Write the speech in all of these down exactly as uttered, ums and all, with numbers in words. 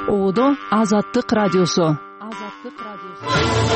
Оодо Азаттык радиосу. Азаттык радиосу.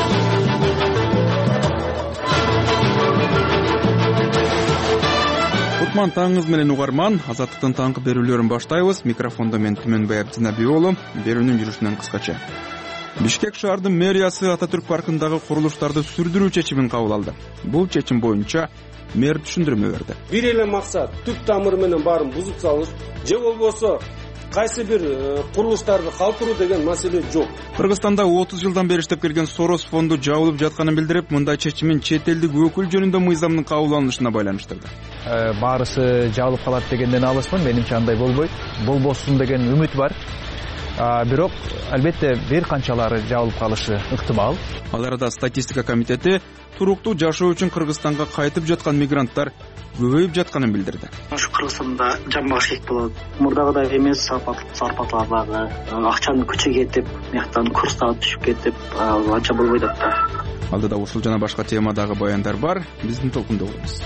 Кутман таңыңыз менен угарман. Азаттыктын таңкы берүүлөрүн баштайбыз. Микрофондо мен Түмөнбай Абдинабиолу. Берүүнүн жүрүшүнөн кыскача. Бишкек шаардын мэриясы Ататүрк паркындагы курулуштарды сүрдүрүү чечимин кабыл алды. Бул чечим боюнча мэр түшүндүрмө берди. Бир эле максат түп тамыры менен баарын бузуп салыш, же болбосо кайсы бир курулуштарды калтыруу деген маселе жок. Кыргызстанда отуз жылдан бери иштеп келген Сорос фонду жабылып жатканын билдирип, мындай чечимин чет элдик өкүл жөнүндө мыйзамдын кабыл алынышына байланыштырды. Баарысы жабылып калат дегенден алысмын, менимче андай болбойт. Болбосун деген үмүт бар. Бирок албетте бир канчалары жабылып калышы ыктымал. Ал арада статистика комитети туруктуу жашоо үчүн Кыргызстанга кайтып жаткан мигранттар көбөйүп жатканын билдирди. Ушу Кыргызстанда жамбаш керек болот. Мурдагыдай эмес, зарплаталардагы акчаны көчөгө кетип, мыяктан курстар түшүп кетип, анча болбойт да. Алдыда ушул жана башка темадагы баяндар бар. Биздин толкунда болуңуз.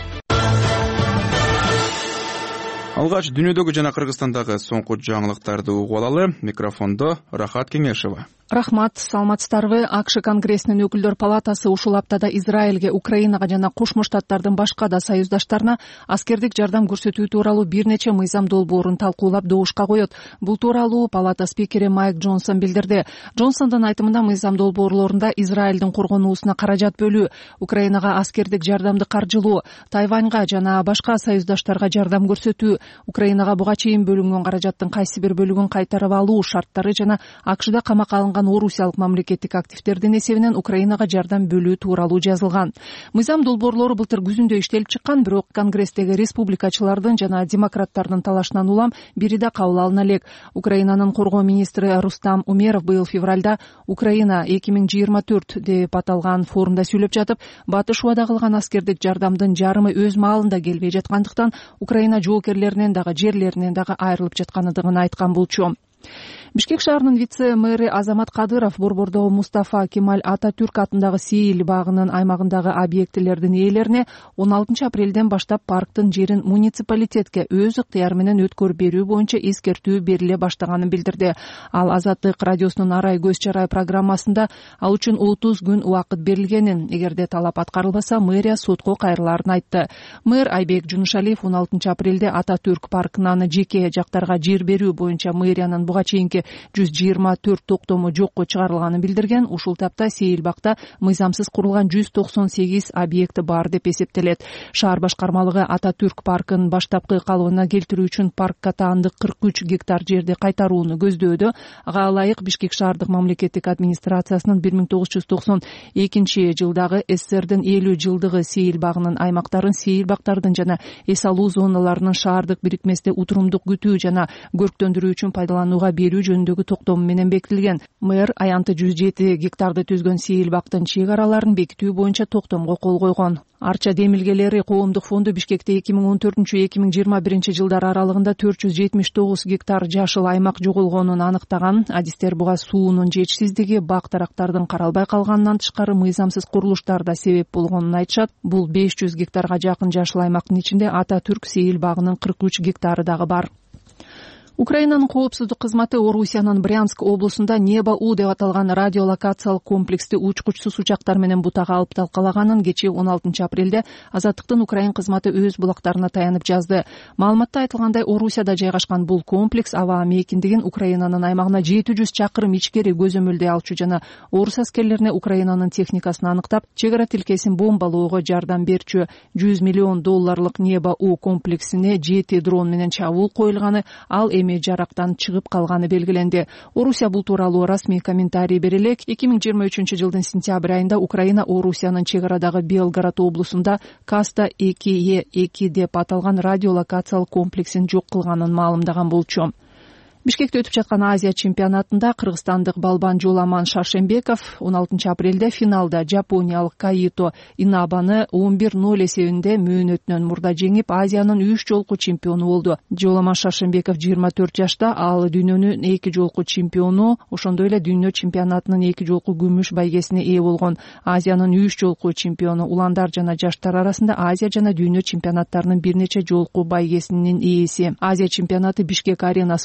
Алгач дүйнөдөгү жана Кыргызстандагы соңку жаңылыктарды угуп алалы. Микрофондо Рахат Кеңешова. Рахмат, саламатсыздарбы? АКШ Конгрессинин өкүлдөр палатасы ушул аптада Израилге, Украинага жана Кошмо Штаттардын башка да союздаштарына аскердик жардам көрсөтүү тууралуу бир нече мыйзам долбоорун талкуулап добушка коет. Бул тууралуу палата спикери Майк Джонсон билдирди. Джонсондун айтымында мыйзам долбоорлорунда Израилдин коргонуусуна каражат бөлүү, Украинага аскердик жардамды каржылоо, Тайваньга жана башка союздаштарга жардам көрсөтүү, Украинага буга чейин бөлүнгөн каражаттын кайсы бир бөлүгүн кайтарып алуу шарттары жана АКШда камакка алынган орусиялык мамлекеттик активдердин эсебинен Украинага жардам бөлүү тууралуу жазылган. Мыйзам долбоорлору былтыр күзүндө иштелип чыккан, бирок Конгресстеги республикачылардын жана демократтардын талашынан улам бири да кабыл алына элек. Украинанын коргоо министри Рустам Умеров быйыл февралда Украина эки миң жыйырма төрт деп аталган форумда сүйлөп жатып, батыш убада кылган аскердик жардамдын жарымы өз маалында келбей жаткандыктан Украина жоокерлеринен дагы жерлеринен дагы айрылып жаткандыгын айткан болчу. Бишкек шаарынын вице-мэри Азамат Кадыров борбордогу Мустафа Кемаль Ататүрк атындагы Сейил багынын аймагындагы объектилердин ээлерине он алтынчы апрелден баштап парктын жерин муниципалитетке өз ыктыяры менен өткөрүп берүү боюнча эскертүү бериле баштаганын билдирди. Ал Азаттык радиосунун арай көз чарай программасында ал үчүн отуз күн убакыт берилгенин, эгерде талап аткарылбаса мэрия сотко кайрылаарын айтты. Мэр Айбек Жунушалиев он алтынчы апрелде Ататүрк паркынан жеке жактарга жер берүү боюнча мэриянын буга чейинки жүз жыйырма төрт токтому жокко чыгарылганын билдирген. Ушул тапта Сейилбакта мыйзамсыз курулган жүз токсон сегиз объект бар деп эсептелет. Шаар башкармалыгы Ататүрк паркын баштапкы калыбына келтирүү үчүн паркка таандык кырк үч гектар жерди кайтарууну көздөөдө. Ага ылайык Бишкек шаардык мамлекеттик администрациясынын бир миң тогуз жүз токсон экинчи жылдагы СССРдин элүү жылдыгы Сейилбагынын аймактарын Сейилбактардын жана эс алуу зоналарынын шаардык бирикместе утурумдук күтүү жана көрктөндүрүү үчүн пайдаланууга берүү жөнүндөгү токтому менен бекитилген. Мэр аянты жүз жети гектарды түзгөн Сейилбактын чек араларын бекитүү боюнча токтомго кол койгон. Арча демилгелери коомдук фонду Бишкекте эки миң он төртүнчү эки миң жыйырма биринчи жылдар аралыгында төрт жүз жетимиш тогуз гектар жашыл аймак жоголгонун аныктаган. Адистер буга суунун жетишсиздиги, бак дарактардын каралбай калганынан тышкары мыйзамсыз курулуштар да себеп болгонун айтышат. Бул беш жүз гектарга жакын жашыл аймактын ичинде Ататүрк Сейил багынын кырк үч гектары дагы бар. Украинанын коопсуздук кызматы Орусиянын Брянск облусунда Небо-У деп аталган радиолокациялык комплексти учкучсуз учактар менен бутага алып талкалаганын кечээ он алтынчы апрелде Азаттыктын Украин кызматы өз булактарына таянып жазды. Маалыматта айтылгандай, Орусияда жайгашкан бул комплекс аба мейкиндигин Украинанын аймагына жети жүз чакырым ичкери көзөмөлдөй алчу жана орус аскерлерине Украинанын техникасын аныктап, чек ара тилкесин бомбалоого жардам берчү. жүз миллион долларлык Небо-У комплексине жети дрон менен чабуул коюлганы, ал эми жарактан чыгып калганы белгиленди. Орусия бул тууралуу расмий комментарий бере элек. эки миң жыйырма үчүнчү жылдын сентябрь айында Украина Орусиянын чек арадагы Белгород облусунда Каста эки Е эки деп аталган радиолокациялык комплексин жок кылганын маалымдаган болчу. Бишкекте өтүп жаткан Азия чемпионатында кыргызстандык балбан Жоламан Шаршембеков он алтынчы апрелде финалда жапониялык Каито Инабаны он бир ноль эсебинде мөөнөтүнөн мурда жеңип, Азиянын үч жолку чемпиону болду. Жоламан Шаршембеков жыйырма төрт жашта, ал дүйнөнүн эки жолку чемпиону, ошондой эле дүйнө чемпионатынын эки жолку күмүш байгесине ээ болгон. Азиянын үч жолку чемпиону, уландар жана жаштар арасында Азия жана дүйнө чемпионаттарынын бир нече жолку байгесинин ээси. Азия чемпионаты Бишкек арена спорт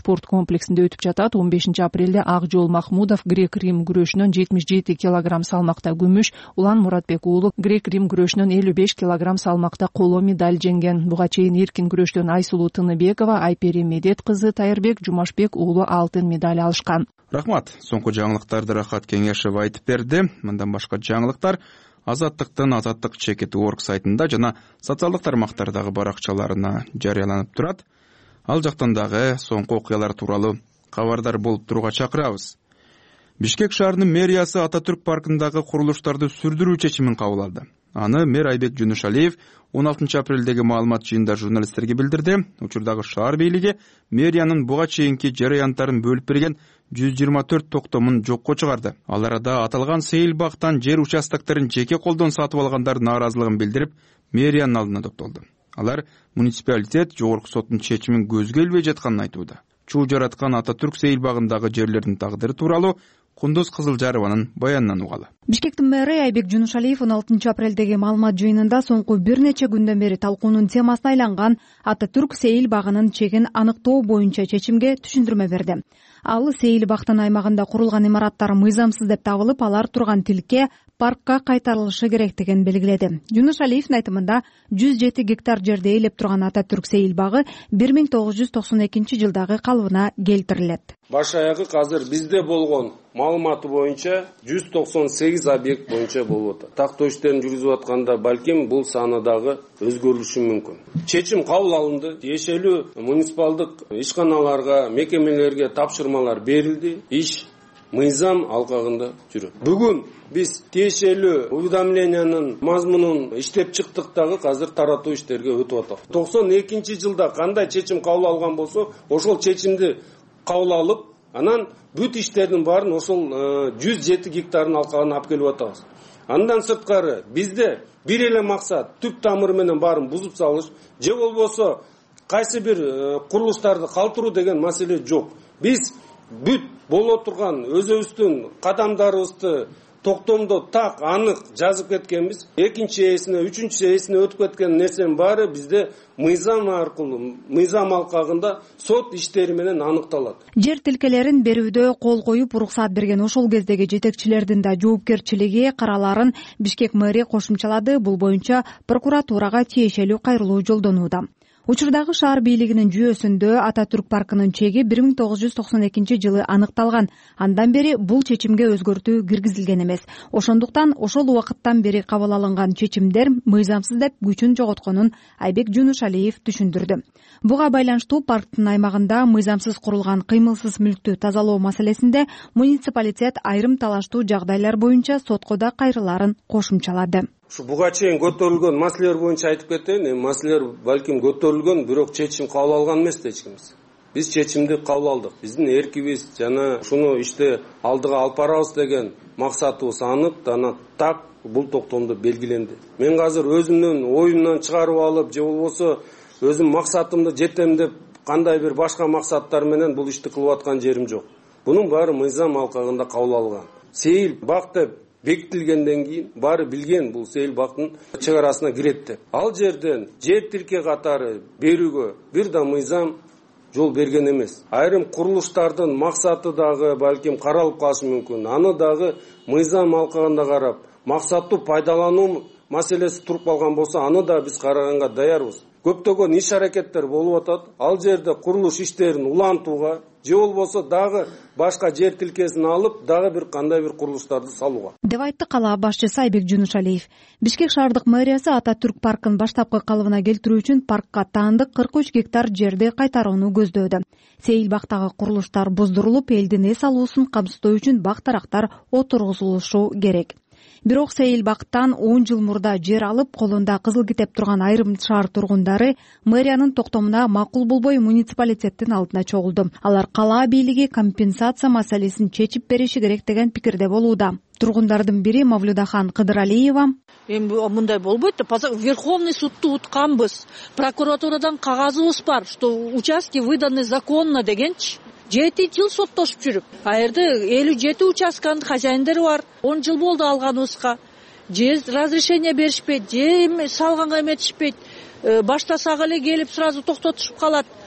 комплексинде өтүп жатат. он бешинчи апрелде Акжол Махмудов грек-рим күрөшүнөн жетимиш жети килограмм салмакта күмүш, Улан Муратбек уулу грек-рим күрөшүнөн элүү беш килограмм салмакта коло медаль жеңген. Буга чейин эркин күрөштөн Айсулуу Тыныбекова, Айпери Медет кызы Тайырбек Жумашбек уулу алтын медаль алышкан. Рахмат. Соңку жаңылыктарды Рахат Кеңешева айтып берди. Мындан башка жаңылыктар Азаттыктын Азаттык чекит орг сайтында жана социалдык тармактардагы баракчаларына жарыяланып турат. Ал жактан дагы соңку окуялар тууралуу кабардар болуп турууга чакырабыз. Бишкек шаарынын мэриясы Ататүрк паркындагы курулуштарды сүрдүрүү чечимин кабыл алды. Аны мэр Айбек Жунушалиев он алтынчы апрелдеги маалымат жыйынында журналисттерге билдирди. Учурдагы шаар бийлиги мэриянын буга чейинки жарыянттарын бөлүп берген жүз жыйырма төрт токтомун жокко чыгарды. Ал арада аталган сейил бактан жер участокторун жеке колдон сатып алгандар нааразылыгын билдирип, мэриянын алдына токтолду. Алар муниципалитет жогорку соттун чечимин көзгө илбей жатканын айтууда. Чуу жараткан Ататүрк сейил багындагы жерлердин тагдыры тууралуу Кундуз Кызылжарованын баянынан угалы. Бишкектин мэри Айбек Жунушалиев он алтынчы апрелдеги маалымат жыйынында соңку бир нече күндөн бери талкуунун темасына айланган Ататүрк сейил багынын чегин аныктоо боюнча чечимге түшүндүрмө берди. Ал сейил бактын аймагында курулган имараттар мыйзамсыз деп табылып, алар турган тилке паркка кайтарылышы керектигин белгиледи. Жунушалиевдин айтымында жүз жети гектар жерде ээлеп турган Ататүрк сейил багы бир миң тогуз жүз токсон экинчи жылдагы калыбына келтирилет. Баш аягы азыр бизде болгон маалыматы боюнча жүз токсон сегиз объект боюнча болуп атат. Тактоо иштерин жүргүзүп атканда балким бул саны дагы өзгөрүлүшү мүмкүн. Чечим кабыл алынды. Тиешелүү муниципалдык ишканаларга, мекемелерге тапшырмалар берилди. Иш мыйзам алкагында жүрөт. Бүгүн биз тиешелүү уведомлениянын мазмунун иштеп чыктык дагы азыр таратуу иштерге өтүп атат. токсон экинчи жылда кандай чечим кабыл алган болсо, ошол чечимди кабыл алып, анан бүт иштердин баарын ошол жүз жети гектардын алкагына алып келип атабыз. Андан сырткары бизде бир эле максат түп тамыры менен баарын бузуп салыш, же болбосо кайсы бир курулуштарды калтыруу деген маселе жок. Биз бүт боло турган өзүбүздүн кадамдарыбызды токтомдо так анык жазып кеткенбиз. Экинчи ээсине, үчүнчү ээсине өтүп кеткен нерсенин баары бизде мыйзам аркылуу, мыйзам алкагында сот иштери менен аныкталат. Жер тилкелерин берүүдө кол коюп уруксаат берген ошол кездеги жетекчилердин да жоопкерчилиги караларын Бишкек мэри кошумчалады. Бул боюнча прокуратурага тиешелүү кайрылуу жолдонууда. Учурдагы шаар бийлигинин жүйөсүндө Ататүрк паркынын чеги бир миң тогуз жүз токсон экинчи жылы аныкталган. Андан бери бул чечимге өзгөртүү киргизилген эмес. Ошондуктан ошол убакыттан бери кабыл алынган чечимдер мыйзамсыз деп күчүн жоготконун Айбек Жунушалиев түшүндүрдү. Буга байланыштуу парктын аймагында мыйзамсыз курулган кыймылсыз мүлктү тазалоо маселесинде муниципалитет айрым талаштуу жагдайлар боюнча сотко да кайрыларын кошумчалады. Ушу буга чейин көтөрүлгөн маселелер боюнча айтып кетейин. Эми маселелер балким көтөрүлгөн, бирок чечим кабыл алган эмес да эч кимиз. Биз чечимди кабыл алдык. Биздин эркибиз жана ушуну иште алдыга алып барабыз деген максатыбыз анык, жана так бул токтомдо белгиленди. Мен азыр өзүмдүн оюмдан чыгарып алып, же болбосо өзүм максатымды жетем деп кандай бир башка максаттар менен бул ишти кылып аткан жерим жок. Бунун баары мыйзам алкагында кабыл алган. Сейил бак деп бекитилгенден кийин баары билген бул сейил бактын чек арасына кирет деп. Ал жерден жер тилке катары берүүгө бир да мыйзам жол берген эмес. Айрым курулуштардын максаты дагы балким каралып калышы мүмкүн. Аны дагы мыйзам алкагында карап, максаттуу пайдалануу маселеси туруп калган болсо, аны да биз караганга даярбыз. Көптөгөн иш аракеттер болуп атат. Ал жерде курулуш иштерин улантууга, же болбосо дагы башка жер тилкесин алып, дагы бир кандай бир курулуштарды салууга деп айтты кала башчысы Айбек Жунушалиев. Бишкек шаардык мэриясы Ататүрк паркын баштапкы калыбына келтирүү үчүн паркка таандык кырк үч гектар жерди кайтарууну көздөөдө. Сейил бактагы курулуштар буздурулуп, элдин эс алуусун камсыздоо үчүн бак тарактар отургузулушу керек. Бирок сейил бактан он жыл мурда жер алып, колунда кызыл китеп турган айрым шаар тургундары мэриянын токтомуна макул болбой муниципалитеттин алдына чогулду. Алар кала бийлиги компенсация маселесин чечип бериши керек деген пикирде болууда. Тургундардын бири Мавлюдахан Кыдыралиева: эми мындай болбойт деп, Верховный судту утканбыз, прокуратурадан кагазыбыз бар, что участки выданы законно дегенчи. жети жыл соттошуп жүрүп, а жерде элүү жети участканын хозяиндери бар. он жыл болду алганыбызга. Же разрешение беришпейт, же салганга эметишпейт. Баштасак эле келип сразу токтотушуп калат.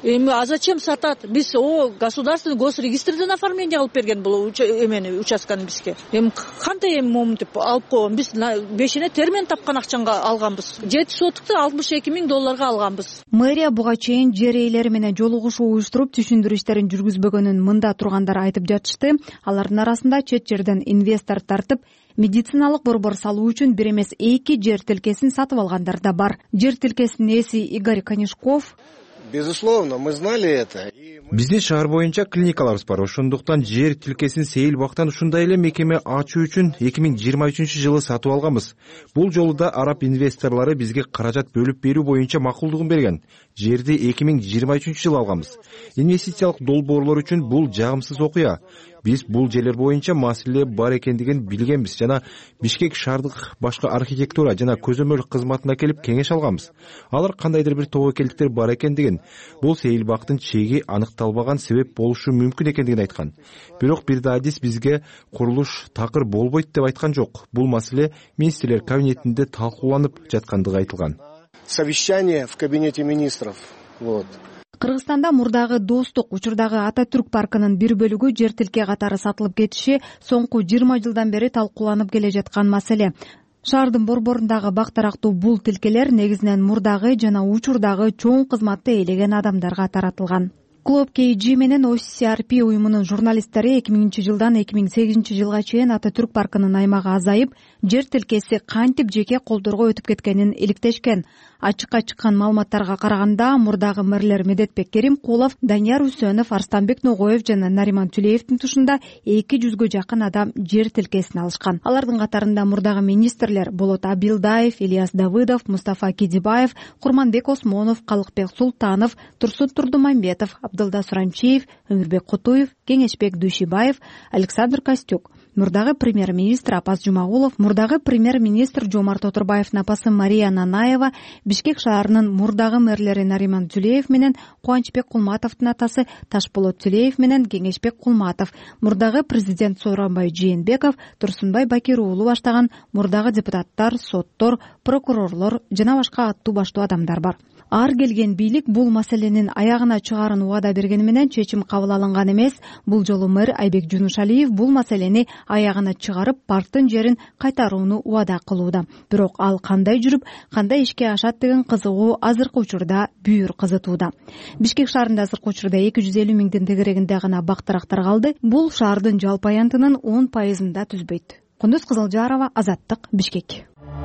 эми а зачем сатат? Биз о государственный госрегистрден оформление кылып берген бул эмени участканы бизге. Эми кандай эми моментип алып койгон? Биз бешине термен тапкан акчанга алганбыз. жети сотукту алтымыш эки миң долларга алганбыз. Мэрия буга чейин жер ээлери менен жолугушуу уюштуруп түшүндүрүү иштерин жүргүзбөгөнүн мында тургандар айтып жатышты. Алардын арасында чет жерден инвестор тартып медициналык борбор салуу үчүн бир эмес эки жер тилкесин сатып алгандар да бар. Жер тилкесинин ээси Игорь Конешков: безусловно, мы знали это. Биздин шаар боюнча клиникаларыбыз бар. Ошондуктан жер тилкесин Сейил бактан ушундай эле мекеме ачуу үчүн эки миң жыйырма үчүнчү жылы сатып алганбыз. Бул жолу да араб инвесторлору бизге каражат бөлүп берүү боюнча макулдугун берген. Жерди эки миң жыйырма үчүнчү жылы алганбыз. Инвестициялык долбоорлор үчүн бул жагымсыз окуя. Биз бул жерлер боюнча маселе бар экендигин билгенбиз жана Бишкек шаардык башкы архитектура жана көзөмөл кызматына келип кеңеш алганбыз. Алар кандайдыр бир тобокелдиктер бар экендигин, бул Сейил бактын чеги аныкталбаган себеп болушу мүмкүн экендигин айткан. Бирок бир да адис бизге курулуш такыр болбойт деп айткан жок. Бул маселе министрлер кабинетинде талкууланып жаткандыгы айтылган. Совещание в кабинете министров. Вот. Кыргызстанда мурдагы Достук учурдагы Ататүрк паркынын бир бөлүгү жер тилке катары сатылып кетиши соңку жыйырма жылдан бери талкууланып келе жаткан маселе. Шаардын борборундагы бактарактуу бул тилкелер негизинен мурдагы жана учурдагы чоң кызматты ээлеген адамдарга таратылган. Клуб кей джи менен о си ар пи уюмунун журналисттери эки миңинчи жылдан эки миң сегизинчи жылга чейин Ататүрк паркынын аймагы азайып, жер тилкеси кантип жеке колдорго өтүп кеткенин иликтешкен. Ачыкка чыккан маалыматтарга караганда, мурдагы мэрлер Медетбек Керимкулов, Данияр Үсөнов, Арстанбек Ногоев жана Нариман Түлеевдин тушунда эки жүзгө жакын адам жер тилкесин алышкан. Алардын катарында мурдагы министрлер Болот Абилдаев, Ильяс Давыдов, Мустафа Кидибаев, Курманбек Осмонов, Калыкбек Султанов, Турсун Турдумамбетов, Абдылда Суранчиев, Өмүрбек Кутуев, Кеңешбек Дүйшибаев, Александр Костюк, мурдагы премьер-министр Апас Жумагулов, мурдагы премьер-министр Жомарт Отурбаевдин апасы Мария Нанаева, Бишкек шаарынын мурдагы мэрлери Нариман Түлеев менен Кубанычбек Кулматовдун атасы Ташболот Түлеев менен Кеңешбек Кулматов, мурдагы президент Сооронбай Жээнбеков, Турсунбай Бакир уулу баштаган мурдагы депутаттар, соттор, прокурорлор жана башка аттуу баштуу адамдар бар. Ар келген бийлик бул маселенин аягына чыгарын убада бергени менен чечим кабыл алынган эмес. Бул жолу мэр Айбек Жунушалиев бул маселени аягына чыгарып, парктын жерин кайтарууну убада кылууда. Бирок ал кандай жүрүп, кандай ишке ашат деген кызыгуу азыркы учурда бүйүр кызытууда. Бишкек шаарында азыркы учурда эки жүз элүү миңдин тегерегинде гана бактырактар калды. Бул шаардын жалпы аянтынын он пайызында түзбөйт. Кундуз Кызылжарова, Азаттык, Бишкек.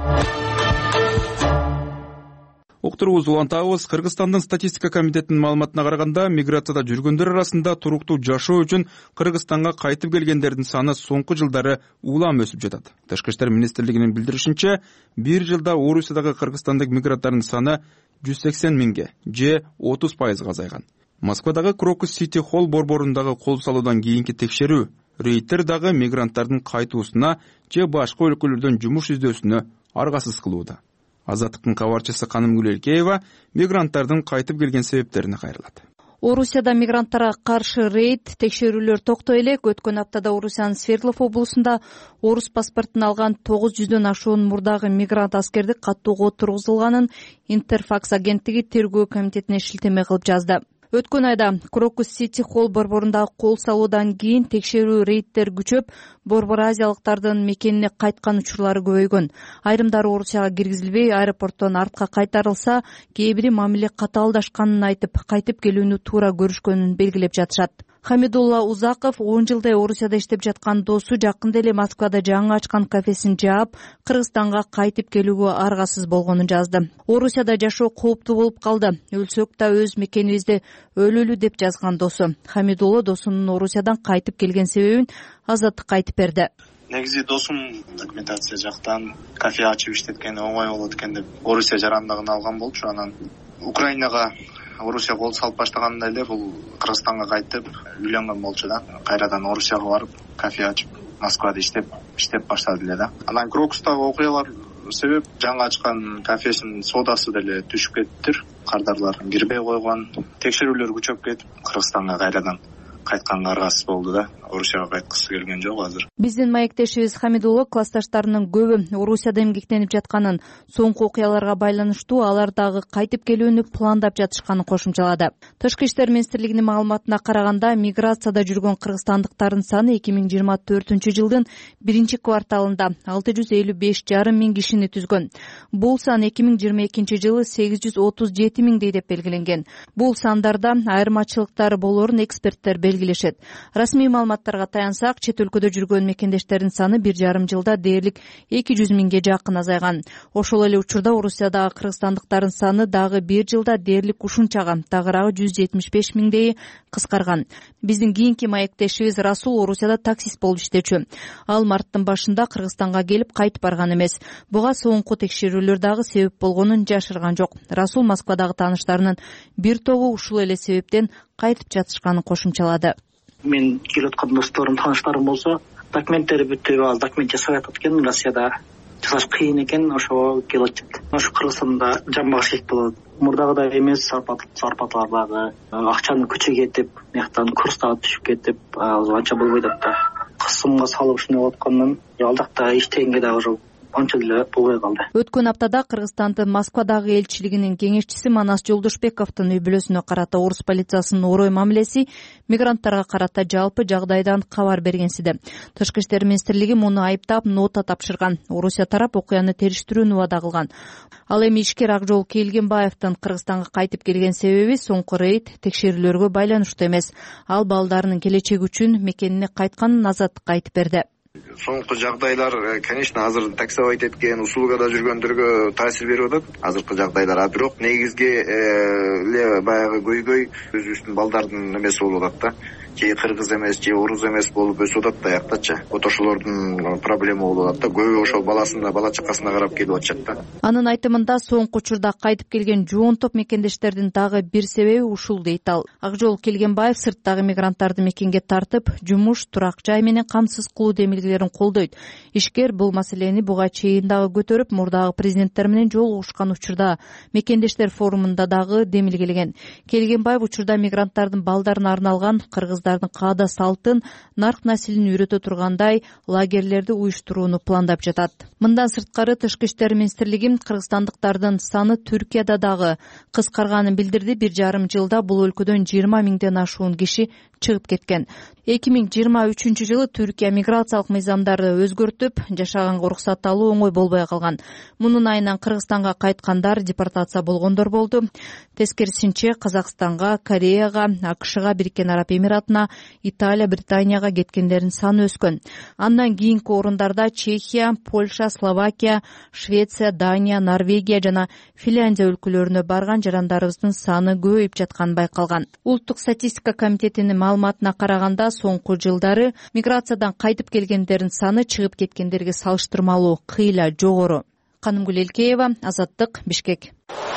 Уктуруубузду улантабыз. Кыргызстандын статистика комитетинин маалыматына караганда, миграцияда жүргөндөр арасында туруктуу жашоо үчүн Кыргызстанга кайтып келгендердин саны соңку жылдары улам өсүп жатат. Тышкы иштер министрлигинин билдиришинче, бир жылда Орусиядагы кыргызстандык мигранттардын саны жүз сексен миңге, же отуз пайызга азайган. Москвадагы Крокус Сити Холл борборундагы кол салуудан кийинки текшерүү рейдтер дагы мигранттардын кайтуусуна же башка өлкөлөрдөн жумуш издөөсүнө аргасыз кылууда. Азаттыктын кабарчысы Канымгүл Элкеева мигранттардын кайтып келген себептерине кайрылат. Орусияда мигранттарга каршы рейд текшерүүлөр токтой элек. Өткөн аптада Орусиянын Свердлов облусунда орус паспортун алган тогуз жүздөн ашуун мурдагы мигрант аскерди каттоого тургузулганын Интерфакс агенттиги тергөө комитетине шилтеме кылып жазды. Өткөн айда Крокус Сити Холл борборундагы кол салуудан кийин текшерүү рейдтер күчөп, борбор азиялыктардын мекенине кайткан учурлары көбөйгөн. Айрымдары Орусияга киргизилбей, аэропорттон артка кайтарылса, кээ бири мамиле катаалдашканын айтып, кайтып келүүнү туура көрүшкөнүн белгилеп жатышат. Хамидулла Узаков он жылдай Орусияда иштеп жаткан досу жакында эле Москвада жаңы ачкан кафесин жаап, Кыргызстанга кайтып келүүгө аргасыз болгонун жазды. Орусияда жашоо кооптуу болуп калды. Өлсөк да өз мекенибизде өлөлү деп жазган досу. Хамидулла досунун Орусиядан кайтып келген себебин Азаттыкка айтып берди. Негизи досум документация жактан кафе ачып иштеткени оңой болот экен деп Орусия жарандыгын алган болчу. Анан Украинага Орусия кол салып баштаганда эле бул Кыргызстанга кайтып үйлөнгөн болчу да. Кайрадан Орусияга барып кафе ачып Москвада иштеп иштеп баштады эле да. Анан Крокустагы окуялар себеп жаңы ачкан кафесинин соодасы деле түшүп кетиптир. Кардарлар кирбей койгон, текшерүүлөр күчөп кетип Кыргызстанга кайрадан кайтканга аргасыз болду да. Орусияга кайткысы келген жок азыр. Биздин маектешибиз Хамидулло классташтарынын көбү Орусияда эмгектенип жатканын, соңку окуяларга байланыштуу алар дагы кайтып келүүнү пландап жатышканын кошумчалады. Тышкы иштер министрлигинин маалыматына караганда, миграцияда жүргөн кыргызстандыктардын саны эки миң жыйырма төртүнчү жылдын биринчи кварталында алты жүз элүү беш жарым миң кишини түзгөн. Бул сан эки миң жыйырма экинчи жылы сегиз жүз отуз жети миңдей деп белгиленген. Бул сандарда айырмачылыктар болоорун эксперттер белгилешет. Расмий маалыматтарга таянсак, чет өлкөдө жүргөн мекендештердин саны бир жарым жылда дээрлик эки жүз миңге жакын азайган. Ошол эле учурда Орусиядагы кыргызстандыктардын саны дагы бир жылда дээрлик ушунчага, тагыраагы жүз жетимиш беш миңдей кыскарган. Биздин кийинки маектешибиз Расул Орусияда таксист болуп иштечү. Ал марттын башында Кыргызстанга келип кайтып барган эмес. Буга соңку текшерүүлөр дагы себеп болгонун жашырган жок. Расул Москвадагы тааныштарынын бир тобу ушул эле себептен кайтып жатышканын кошумчалады. Мен келип аткан досторум, тааныштарым болсо, документтери бүтүп, ал документ жасап атат экен, Россияда жасаш кыйын экен, ошого келип атат. Ошо Кыргызстанда жан багыш керек болот. Мурдагыдай эмес, зарплаталар дагы, акчаны күчө кетип, мыяктан курстага түшүп кетип, анча болбойт да. Кысымга салып ушундай болуп аткандан, алдакта иштегенге дагы уже анча деле болбой калды. Өткөн аптада Кыргызстандын Москвадагы элчилигинин кеңешчиси Манас Жолдошбековдун үй бүлөсүнө карата орус полициясынын орой мамилеси мигранттарга карата жалпы жагдайдан кабар бергенсиде. Тышкы иштер министрлиги муну айыптап, нота тапшырган. Орусия тарап окуяны териштирүүнү убада кылган. Ал эми ишкер Акжол Келгенбаевдин Кыргызстанга кайтып келген себеби соңку рейд текшерүүлөргө байланыштуу эмес. Ал балдарынын келечеги үчүн мекенине кайтканын азаттыкка айтып берди. Соңку жагдайлар, конечно, азыр таксовать эткен, услугада жүргөндөргө таасир берип атат. Азыркы жагдайлар, а бирок негизги эле баягы көйгөй өзүбүздүн балдардын эмеси болуп атат да. Же кыргыз эмес, же орус эмес болуп өсүп атат да яктачы. Вот ошолордун проблема болуп атат да. Көбү ошол баласына, бала чакасына карап келип атышат да. Анын айтымында соңку учурда кайтып келген жоон топ мекендештердин дагы бир себеби ушул дейт ал. Акжол Келгенбаев сырттагы мигранттарды мекенге тартып, жумуш, турак жай менен камсыз кылуу демилгелерин колдойт. Ишкер бул маселени буга чейин дагы көтөрүп, мурдагы президенттер менен жолугушкан учурда мекендештер форумунда дагы демилгелеген. Келгенбаев учурда мигранттардын балдарына арналган кыргыздардын каада салтын, нарк насилин үйрөтө тургандай лагерлерди уюштурууну пландап жатат. Мындан сырткары Тышкы иштер министрлиги кыргызстандыктардын саны Түркияда дагы кыскарганын билдирди. Бир жарым жылда бул өлкөдөн жыйырма миңден ашуун киши чыгып кеткен. эки миң жыйырма үчүнчү жылы Түркия миграциялык мыйзамдарды өзгөртүп, жашаганга уруксат алуу оңой болбой калган. Мунун айынан Кыргызстанга кайткандар депортация болгондор болду. Тескерисинче Казакстанга, Кореяга, АКШга, Бириккен Араб Эмиратына, Италия, Британияга кеткендердин саны өскөн. Андан кийинки орундарда Чехия, Польша, Словакия, Швеция, Дания, Норвегия жана Финляндия өлкөлөрүнө барган жарандарыбыздын саны көбөйүп жатканы байкалган. Улуттук статистика комитетинин маалыматына караганда, соңку жылдары миграциядан кайтып келгендердин саны чыгып кеткендерге салыштырмалуу кыйла жогору. Канымгүл Элкеева, Азаттык, Бишкек.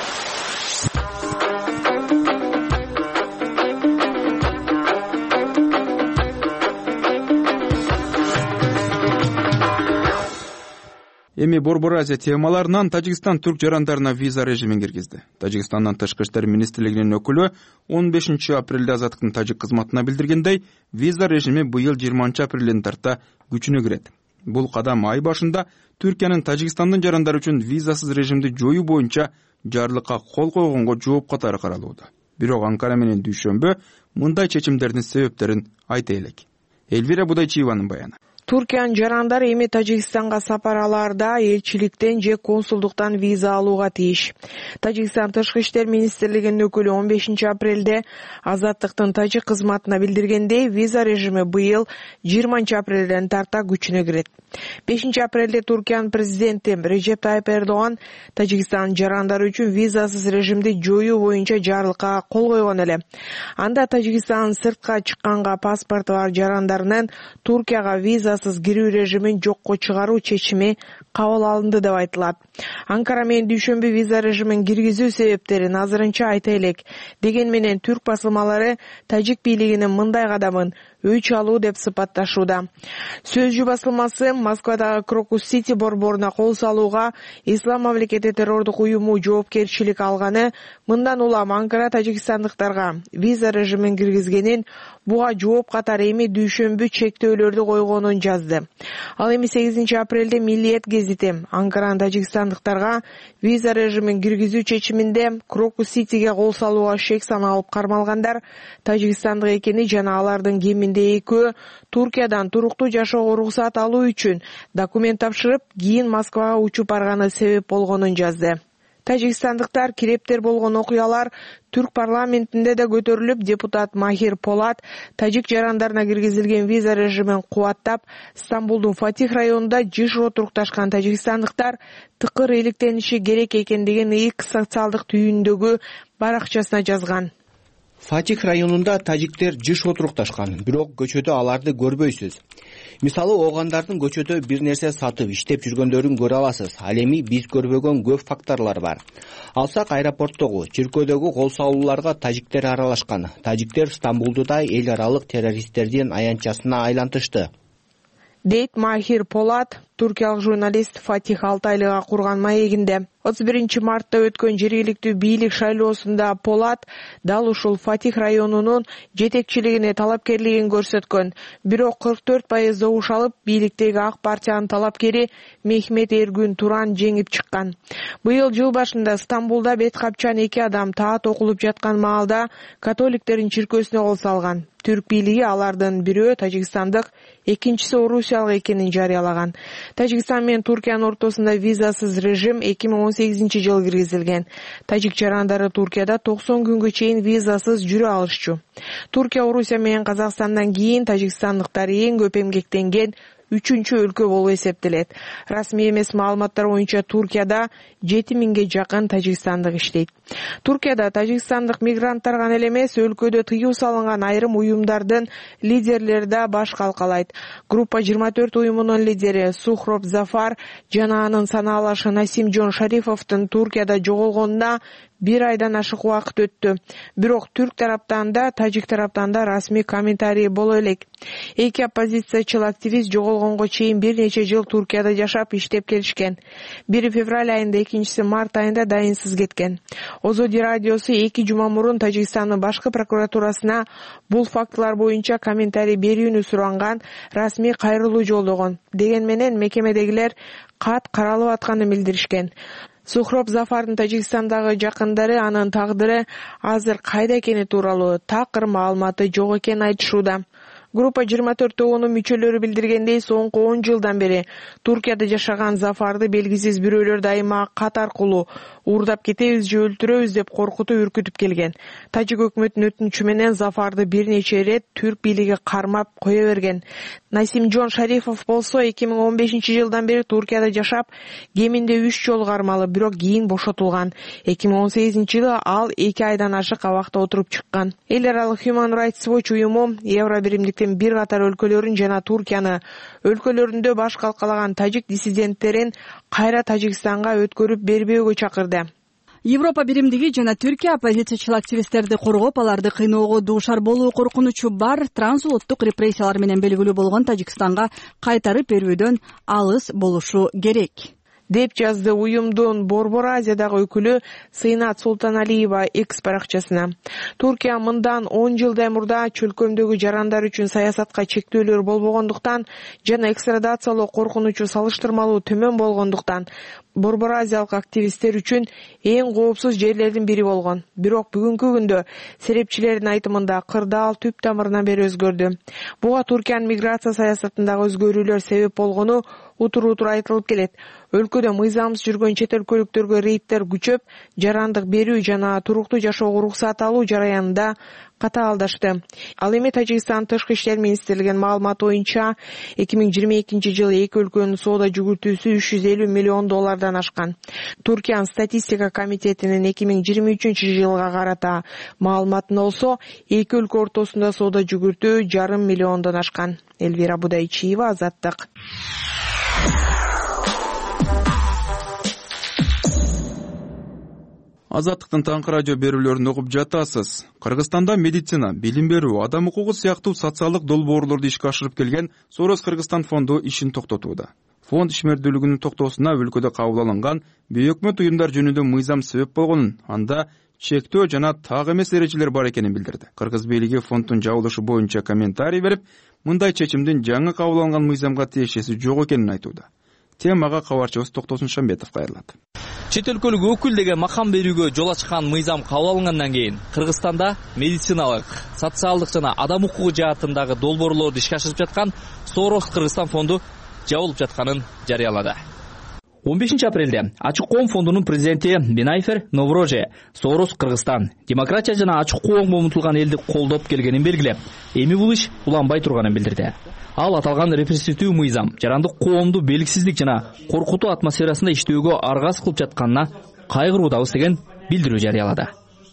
Эми Борбор Азия темаларынан Тажикстан түрк жарандарына виза режимин киргизди. Тажикстандын Тышкы иштер министрлигинин өкүлү он бешинчи апрелде Азаттыктын тажик кызматына билдиргендей, виза режими быйыл жыйырманчы апрелден тарта күчүнө кирет. Бул кадам ай башында Түркиянын Тажикстандын жарандары үчүн визасыз режимди жоюу боюнча жарлыкка кол койгонго жооп катары каралууда. Бирок Анкара менен Дүйшөмбө мындай чечимдердин себептерин айта элек. Элвира Будайчиеванын баяны. Түркиянын жарандары эми Тажикстанга сапар алаарда элчиликтен же консулдуктан виза алууга тийиш. Тажикстан Тышкы иштер министрлигинин өкүлү он бешинчи апрелде Азаттыктын тажик кызматына билдиргендей, виза режими быйыл жыйырманчы апрелден тарта күчүнө кирет. бешинчи апрелде Туркиянын президенти Режеп Тайып Эрдоган Тажикстан жарандары үчүн визасыз режимди жоюу боюнча жарлыкка кол койгон эле. Анда Тажикстан сыртка чыкканга паспорту бар жарандарынын Туркияга визасыз кирүү режимин жокко чыгаруу чечими кабыл алынды деп айтылат. Анкара менен Дүйшөмбү виза режимин киргизүү себептерин азырынча айта элек. Деген менен түрк басылмалары тажик бийлигинин мындай кадамын өч алуу деп сыпатташууда. Сөз жүү басылмасы Москвадагы Крокус Сити борборуна кол салууга Ислам мамлекети террордук уюму жоопкерчилик алганы, мындан улам Анкара тажикстандыктарга виза режимин киргизгенин, буга жооп катары эми дүйшөмбү чектөөлөрдү койгонун жазды. Ал эми сегизинчи апрелде Миллиет гезити Анкаранын тажикстандыктарга виза режимин киргизүү чечиминде Крокус Ситиге кол салууга шек саналып кармалгандар тажикстандык экени жана алардын кеминде экөө Туркиядан туруктуу жашоого уруксат алуу үчүн документ тапшырып, кийин Москвага учуп барганы себеп болгонун жазды. Тажикстандыктар кирептер болгон окуялар Түрк парламентинде да көтөрүлүп, депутат Махир Полат тажик жарандарына киргизилген виза режимин кубаттап, Стамбулдун Фатих районунда жыш отурукташкан тажикстандыктар тыкыр иликтениши керек экендигин X социалдык түйүндөгү баракчасына жазган. Фатих районунда тажиктер жыш отурукташкан, бирок көчөдө аларды көрбөйсүз. Мисалы, оогандардын көчөдө бир нерсе сатып иштеп жүргөндөрүн көрө аласыз. Ал эми биз көрбөгөн көп факторлор бар. Алсак, аэропорттогу, чиркөөдөгү кол салууларга тажиктер аралашкан. Тажиктер Стамбулду да эл аралык террористтердин аянтчасына айлантышты, дейт Махир Полат, туркиялык журналист Фатих Алтайлыга курган маегинде. отуз биринчи мартта өткөн жергиликтүү бийлик шайлоосунда Полат дал ушул Фатих районунун жетекчилигине талапкерлигин көрсөткөн. Бирок кырк төрт пайыз добуш алып, бийликтеги Ак партиянын талапкери Мехмет Эргүн Туран жеңип чыккан. Быйыл жыл башында Стамбулда бет капчан эки адам таат окулуп жаткан маалда католиктердин чиркөөсүнө кол салган. Түрк бийлиги алардын бирөө тажикстандык, экинчиси орусиялык экенин жарыялаган. Тажикстан менен Туркиянын ортосунда визасыз режим эки миң он сегизинчи жылы киргизилген. Тажик жарандары Туркияда токсон күнгө чейин визасыз жүрө алышчу. Туркия, Орусия менен Казакстандан кийин тажикстандыктар эң көп эмгектенген үчүнчү өлкө болуп эсептелет. Расмий эмес маалыматтар боюнча Туркияда жети миңге жакын тажикстандык иштейт. Туркияда тажикстандык мигранттар гана эле эмес, өлкөдө тыюу салынган айрым уюмдардын лидерлери да баш калкалайт. Группа жыйырма төрт уюмунун лидери Сухроб Зафар жана анын санаалашы Насимжон Шарифовдун Туркияда жоголгонуна бир айдан ашык убакыт өттү. Бирок түрк тараптан да, тажик тараптан да расмий комментарий боло элек. Эки оппозициячыл активист жоголгонго чейин бир нече жыл Туркияда жашап иштеп келишкен. Бири февраль айында, экинчиси март айында дайынсыз кеткен. Озоди радиосу эки жума мурун Тажикстандын башкы прокуратурасына бул фактылар боюнча комментарий берүүнү суранган, расмий кайрылуу жолдогон. Деген менен мекемедегилер кат каралып атканын билдиришкен. Сухроб Зафардын Тажикстандагы жакындары анын тагдыры азыр кайда экени тууралуу такыр маалыматы жок экенин айтышууда. Группа жыйырма төрт тобунун мүчөлөрү билдиргендей, соңку он жылдан бери Туркияда жашаган Зафарды белгисиз бирөөлөр дайыма кат аркылуу уурдап кетебиз же өлтүрөбүз деп коркутуп үркүтүп келген. Тажик өкмөтүнүн өтүнүчү менен Зафарды бир нече ирет түрк бийлиги кармап кое берген. Насимжон Шарифов болсо эки миң он бешинчи жылдан бери Туркияда жашап, кеминде үч жолу кармалып, бирок кийин бошотулган. эки миң он сегизинчи жылы ал эки айдан ашык абакта отуруп чыккан. Эл аралык Human Rights Watch уюму Евро биримдиктин бир катар өлкөлөрүн жана Туркияны өлкөлөрүндө баш калкалаган тажик диссиденттерин кайра Тажикстанга өткөрүп бербөөгө чакырды. Европа биримдиги жана Түркия оппозициячыл активисттерди коргоп, аларды кыйноого дуушар болуу коркунучу бар трансулуттук репрессиялар менен белгилүү болгон Тажикстанга кайтарып берүүдөн алыс болушу керек, деп жазды уюмдун Борбор Азиядагы өкүлү Сыйнат Султаналиева X баракчасына. Туркия мындан он жылдай мурда чөлкөмдөгү жарандар үчүн саясатка чектөөлөр болбогондуктан жана экстрадациялоо коркунучу салыштырмалуу төмөн болгондуктан Борбор Азиялык активисттер үчүн эң коопсуз жерлердин бири болгон. Бирок бүгүнкү күндө серепчилердин айтымында кырдаал түп тамырынан бери өзгөрдү. Буга Туркиянын миграция саясатындагы өзгөрүүлөр себеп болгону утур-утур айтылып келет. Өлкөдө мыйзамсыз жүргөн чет өлкөлүктөргө рейдтер күчөп, жарандык берүү жана туруктуу жашоого уруксат алуу жараянында катаалдашты. Ал эми Тажикстан Тышкы иштер министрлигинин маалыматы боюнча эки миң жыйырма экинчи жылы эки өлкөнүн соода жүгүртүүсү үч жүз элүү миллион доллардан ашкан. Туркиянын статистика комитетинин эки миң жыйырма үчүнчү жылга карата маалыматында болсо эки өлкө ортосунда соода жүгүртүү жарым миллиондон ашкан. Элвира Будайчиева, Азаттык. Азаттыктын таңкы радио берүүлөрүн угуп жатасыз. Кыргызстанда медицина, билим берүү, адам укугу сыяктуу социалдык долбоорлорду ишке ашырып келген Сорос Кыргызстан фонду ишин токтотууда. Фонд ишмердүүлүгүнүн токтоосуна өлкөдө кабыл алынган бейөкмөт уюмдар жөнүндө мыйзам себеп болгонун, анда чектөө жана так эмес эрежелер бар экенин билдирди. Кыргыз бийлиги фонддун жабылышы боюнча комментарий берип, мындай чечимдин жаңы кабыл алынган мыйзамга тиешеси жок экенин айтууда. Темага кабарчыбыз Токтосун Шамбетов кайрылат. Чет өлкөлүк өкүл деген макам берүүгө жол ачкан мыйзам кабыл алынгандан кийин Кыргызстанда медициналык, социалдык жана адам укугу жаатындагы долбоорлорду ишке ашырып жаткан Сорос Кыргызстан фонду жабылып жатканын жарыялады. он бешинчи апрелде Ачык коом фондунун президенти Бинайфер Новроже Сорос Кыргызстан демократия жана ачык коомго умтулган элди колдоп келгенин белгилеп, эми бул иш уланбай турганын билдирди. Ал аталган репрессивдүү мыйзам жарандык коомду белгисиздик жана коркутуу атмосферасында иштөөгө аргасыз кылып жатканына кайгыруудабыз деген билдирүү жарыялады.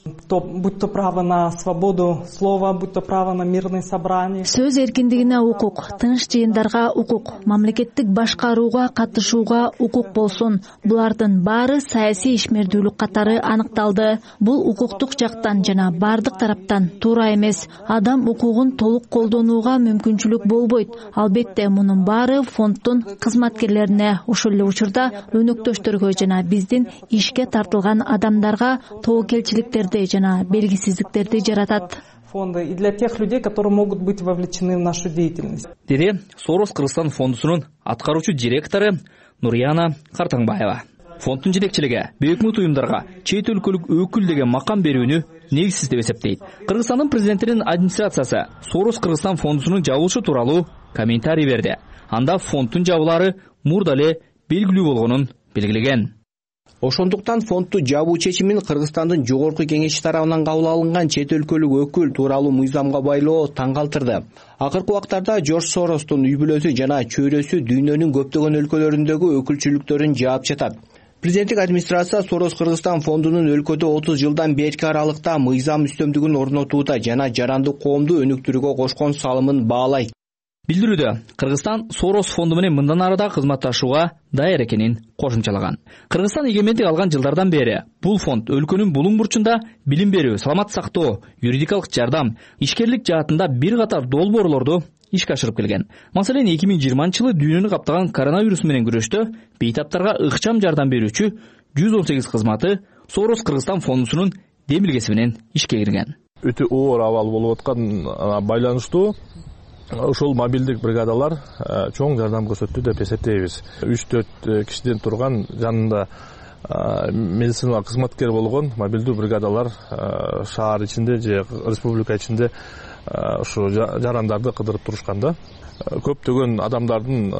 Будь то право на свободу слова, будь то право на мирные собрания. Сөз эркиндигине укук, тынч жыйындарга укук, мамлекеттик башкарууга катышууга укук болсун. Булардын баары саясий ишмердүүлүк катары аныкталды. Бул укуктук жактан жана бардык тараптан туура эмес. Адам укугун толук колдонууга мүмкүнчүлүк болбойт. Албетте мунун баары фонддун кызматкерлерине, ошол эле учурда өнөктөштөргө жана биздин ишке тартылган адамдарга тобокелчиликтерди жана белгисиздиктерди жаратат. Фонды и для тех людей, которые могут быть вовлечены в нашу деятельность. Деди Сорос Кыргызстан фондусунун аткаруучу директору Нурияна Картаңбаева. Фонддун жетекчилиги бейөкмөт уюмдарга чет өлкөлүк өкүл деген макам берүүнү негизсиз деп эсептейт. Кыргызстандын президентинин администрациясы Сорос Кыргызстан фондусунун жабылышы тууралуу комментарий берди. Анда фонддун жабылаары мурда эле белгилүү болгонун белгилеген. Ошондуктан фондду жабуу чечимин Кыргызстандын жогорку кеңеши тарабынан кабыл алынган чет өлкөлүк өкүл тууралуу мыйзамга байлоо таң калтырды. Акыркы убактарда Жорж Соростун үй бүлөсү жана чөйрөсү дүйнөнүн көптөгөн өлкөлөрүндөгү өкүлчүлүктөрүн жаап жатат. Президенттик администрация Сорос Кыргызстан фондунун өлкөдө отуз жылдан берки аралыкта мыйзам үстөмдүгүн орнотууда жана жарандык коомду өнүктүрүүгө кошкон салымын баалайт. Билдирүүдө Кыргызстан Сорос фонду менен мындан ары да кызматташууга даяр экенин кошумчалаган. Кыргызстан эгемендик алган жылдардан бери бул фонд өлкөнүн булуң бурчунда билим берүү, саламат сактоо, юридикалык жардам, ишкерлик жаатында бир катар долбоорлорду ишке ашырып келген. Маселен, эки миң жыйырманчы жылы дүйнөнү каптаган коронавирус менен күрөштө бейтаптарга ыкчам жардам берүүчү жүз он сегиз кызматы Сорос Кыргызстан фондусунун демилгеси менен ишке кирген. Өтө оор абал болуп аткан байланыштуу ушул мобилдик бригадалар чоң жардам көрсөттү деп эсептейбиз. үч төрт кишиден турган жанында медициналык кызматкер болгон мобилдүү бригадалар шаар ичинде же республика ичинде ушу жарандарды кыдырып турушкан да. Көптөгөн адамдардын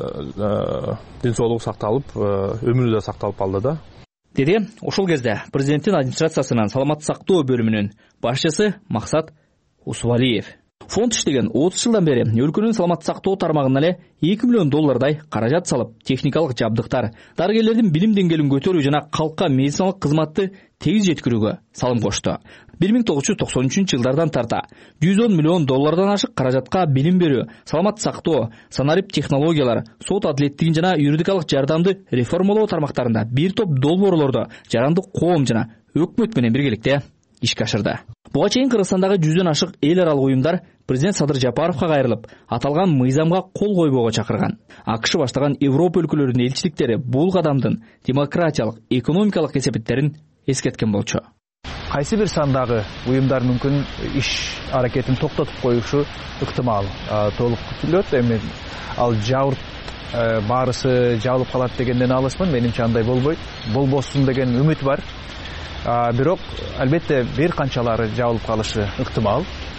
ден соолугу сакталып, өмүрү да сакталып калды да. Деди ошол кезде президенттин администрациясынын саламат сактоо бөлүмүнүн башчысы Максат Усубалиев. Фонд иштеген отуз жылдан бери өлкөнүн саламат сактоо тармагына эле эки миллион доллардай каражат салып, техникалык жабдыктар, дарыгерлердин билим деңгээлин көтөрүү жана калкка медициналык кызматты тегиз жеткирүүгө салым кошту. бир миң тогуз жүз токсон үчүнчү жылдардан тарта жүз он миллион доллардан ашык каражатка билим берүү, саламат сактоо, санарип технологиялар, сот адилеттигин жана юридикалык жардамды реформалоо тармактарында бир топ долбоорлорду жарандык коом жана өкмөт менен биргеликте ишке ашырды. Буга чейин Кыргызстандагы жүздөн ашык эл аралык уюмдар президент Садыр Жапаровго кайрылып, аталган мыйзамга кол койбоого чакырган. АКШ баштаган Европа өлкөлөрүнүн элчиликтери бул кадамдын демократиялык, экономикалык кесепеттерин эскерткен болчу. Кайсы бир сандагы уюмдар мүмкүн иш аракетин токтотуп коюшу ыктымал. Толук күтүлөт, эми ал жабырт баарысы жабылып калат дегенден алысмын. Менимче андай болбойт. Болбосун деген үмүт бар. Бирок албетте бир канчалары жабылып калышы ыктымал.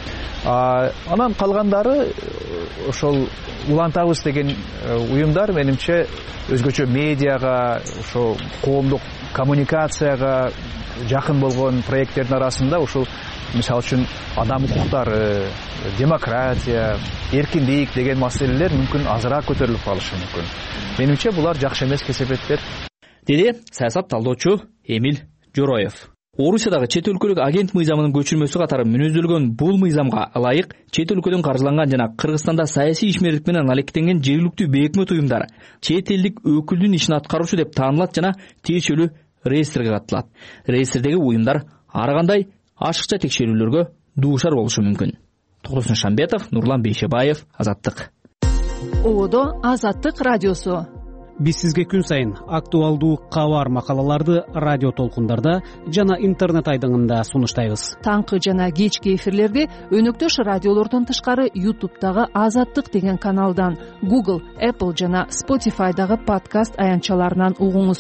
Анан калгандары ошол улантабыз деген уюмдар менимче өзгөчө медиага, ошо коомдук коммуникацияга жакын болгон проекттердин арасында ушул мисалы үчүн адам укуктары, демократия, эркиндик деген маселелер мүмкүн азыраак көтөрүлүп калышы мүмкүн. Менимче булар жакшы эмес кесепеттер. Деди саясат талдоочу Эмил Жороев. Орусиядагы чет өлкөлүк агент мыйзамынын көчүрмөсү катары мүнөздөлгөн бул мыйзамга ылайык чет өлкөдөн каржыланган жана Кыргызстанда саясий ишмердик менен алектенген жергиликтүү бейөкмөт уюмдар чет элдик өкүлдүн ишин аткаруучу деп таанылат жана тиешелүү реестрге катталат. Реестрдеги уюмдар ар кандай ашыкча текшерүүлөргө дуушар болушу мүмкүн. Токтосун Шамбетов, Нурлан Бейшебаев, Азаттык. Одо Азаттык радиосу. Биз сизге күн сайын актуалдуу кабар макалаларды радио толкундарда жана интернет айдыңында сунуштайбыз. Таңкы жана кечки эфирлерди өнөктөш радиолордон тышкары ютубтагы Азаттык деген каналдан, Google, Apple жана Spotify'дагы подкаст аянтчаларынан угуңуз.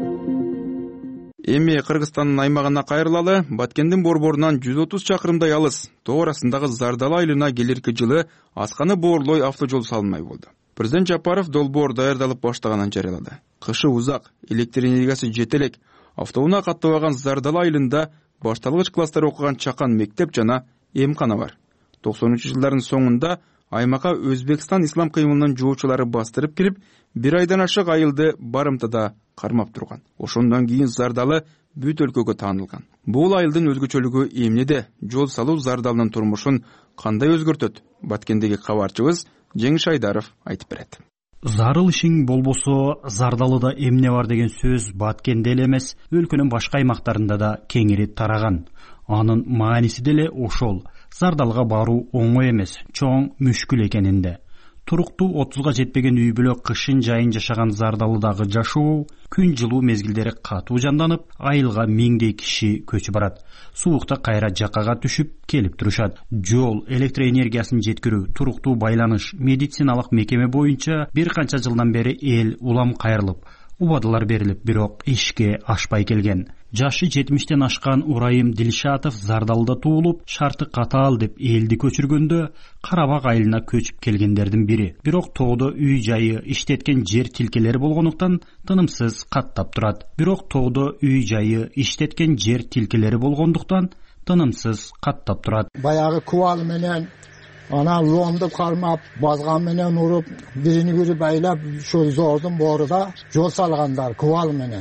Эми Кыргызстандын аймагына кайрылалы. Баткендин борборунан жүз отуз чакырымдай алыс тоо арасындагы Зардалы айылына келерки жылы Асканы Боорлой автожол салынмай болду. Президент Жапаров долбоор даярдалып баштаганын жарыялады. Кышы узак, электр энергиясы жете элек. Автоунаа каттабаган Зардалы айылында башталгыч класстар окуган чакан мектеп жана эмкана бар. токсонунчу жылдардын соңунда аймакка Өзбекстан ислам кыймылынын жоочулары бастырып кирип, бир айдан ашык айылды барымтада кармап турган. Ошондон кийин Зардалы бүт өлкөгө таанылган. Бул айылдын өзгөчөлүгү эмнеде? Жол салуу Зардалынын турмушун кандай өзгөртөт? Баткендеги кабарчыбыз Жеңиш Айдаров айтып берет. Зарыл ишиң болбосо Зардалыда эмне бар деген сөз Баткенде эле эмес, өлкөнүн башка аймактарында да кеңири тараган. Анын мааниси деле ошол. Зардалга баруу оңой эмес, чоң мүшкүл экенинде. Туруктуу отузга жетпеген үй бүлө кышын жайын жашаган Зардалыдагы жашоо күн жылуу мезгилдери катуу жанданып, айылга миңдей киши көчүп барат. Суукта кайра жакага түшүп келип турушат. Жол, электр энергиясын жеткирүү, туруктуу байланыш, медициналык мекеме боюнча бир канча жылдан бери эл улам кайрылып, убадалар берилип, бирок ишке ашпай келген. Жашы жетимиштен ашкан Урайым Дилшатов Зардалда туулуп, шарты катаал деп элди көчүргөндө Карабак айылына көчүп келгендердин бири. Бирок тоодо үй жайы, иштеткен жер тилкелери болгондуктан тынымсыз каттап турат. Бирок тоодо үй жайы, иштеткен жер тилкелери болгондуктан тынымсыз каттап турат. Баягы кубал менен ана ломду кармап, базган менен уруп, бирини бири байлап, ошо зордун бооруда жол салгандар кубал менен.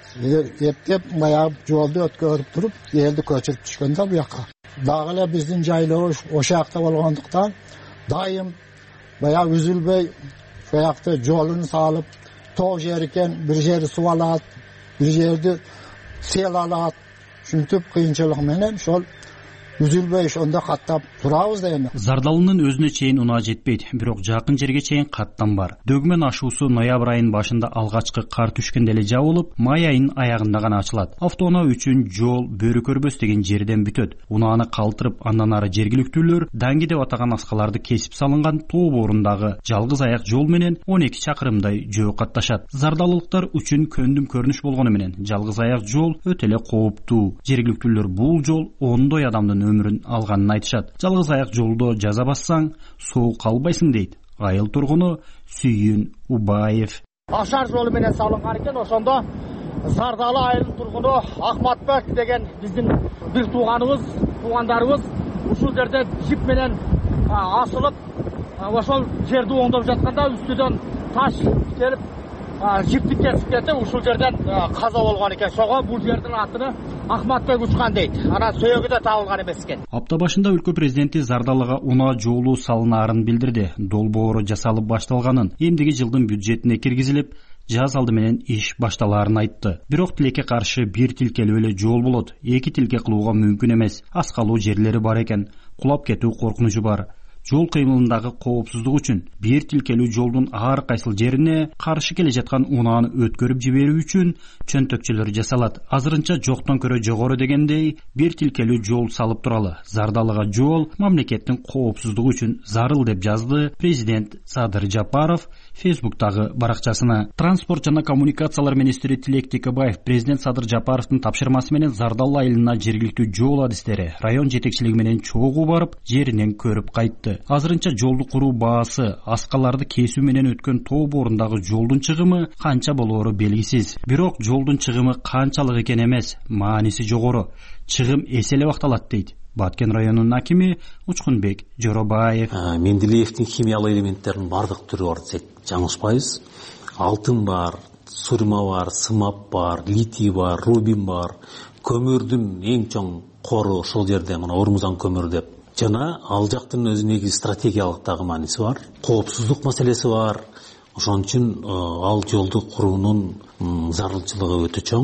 Эптеп баягы жолду өткөрүп туруп, элди көчүрүп түшкөндө буяка. Дагы эле биздин жайлоо ошо жакта болгондуктан дайым баягы үзүлбөй ошо жакта жолун салып, тоо жер экен, бир жери суу алат, бир жерди сел алат. Ушинтип кыйынчылык менен ошол үзүлбөй ошондо каттап турабыз дейм. Зардалынын өзүнө чейин унаа жетпейт, бирок жакын жерге чейин каттан бар. Дөгмөн ашуусу ноябрь айынын башында алгачкы кар түшкөндө эле жабылып, май айынын аягында гана ачылат. Автоунаа үчүн жол бөрү көрбөс деген жерден бүтөт. Унааны калтырып, андан ары жергиликтүүлөр данги деп атаган аскаларды кесип салынган тоо боорундагы жалгыз аяк жол менен он эки чакырымдай жөө катташат. Зардалылыктар үчүн көндүм көрүнүш болгону менен жалгыз аяк жол өтө эле кооптуу. Жергиликтүүлөр бул жол ондой адамдын өмүрүн алганын айтышат. Жалгыз аяк жолдо жаза бассаң, суу калбайсың дейт айыл тургуну Сүйүн Убаев. Ашар жолу менен салынган экен, ошондо Зардалы айылынын тургуну Ахматбек деген биздин бир тууганыбыз, туугандарыбыз ушул жерде жип менен асылып, ошол жерди оңдоп жатканда үстүдөн таш келип жипти кесип кетип, ушул жерден каза болгон экен. Сого бул жердин атын Ахматбек учкан дейт. Анан сөөгү да табылган эмес экен. Апта башында өлкө президенти Зардалыга унаа жолу салынаарын билдирди. Долбоору жасалып башталганын, эмдиги жылдын бюджетине киргизилип, жаз алды менен иш башталаарын айтты. Бирок тилекке каршы бир тилкелүү эле жол болот. Эки тилке кылууга мүмкүн эмес. Аскалуу жерлери бар экен. Кулап кетүү коркунучу бар. Жол кыймылындагы коопсуздук үчүн бир тилкелүү жолдун ар кайсыл жерине каршы келе жаткан унааны өткөрүп жиберүү үчүн чөнтөкчөлөр жасалат. Азырынча жоктон көрө жогору дегендей бир тилкелүү жол салып туралы. Зардалыга жол мамлекеттин коопсуздугу үчүн зарыл деп жазды президент Садыр Жапаров Фейсбуктагы баракчасына. Транспорт жана коммуникациялар министри Тилек Текебаев президент Садыр Жапаровдун тапшырмасы менен Зардалы айылына жергиликтүү жол адистери район жетекчилиги менен чогуу барып, жеринен көрүп кайтты. Азырынча жолду куруу баасы, аскаларды кесүү менен өткөн тоо боорундагы жолдун чыгымы канча болоору белгисиз. Бирок жолдун чыгымы канчалык экен эмес, мааниси жогору. Чыгым эселеп акталат дейт Баткен районунун акими Учкунбек Жоробаев. Менделеевдин химиялык элементтеринин бардык түрү бар десек жаңылышпайбыз. Алтын бар, сурма бар, сымап бар, литий бар, рубин бар. Көмүрдүн эң чоң кору ошол жерде, мына Ормузан көмүрү деп. Жана ал жактын өзүнө стратегиялык дагы мааниси бар. Коопсуздук маселеси бар. Ошон үчүн ал жолду куруунун зарылчылыгы өтө чоң.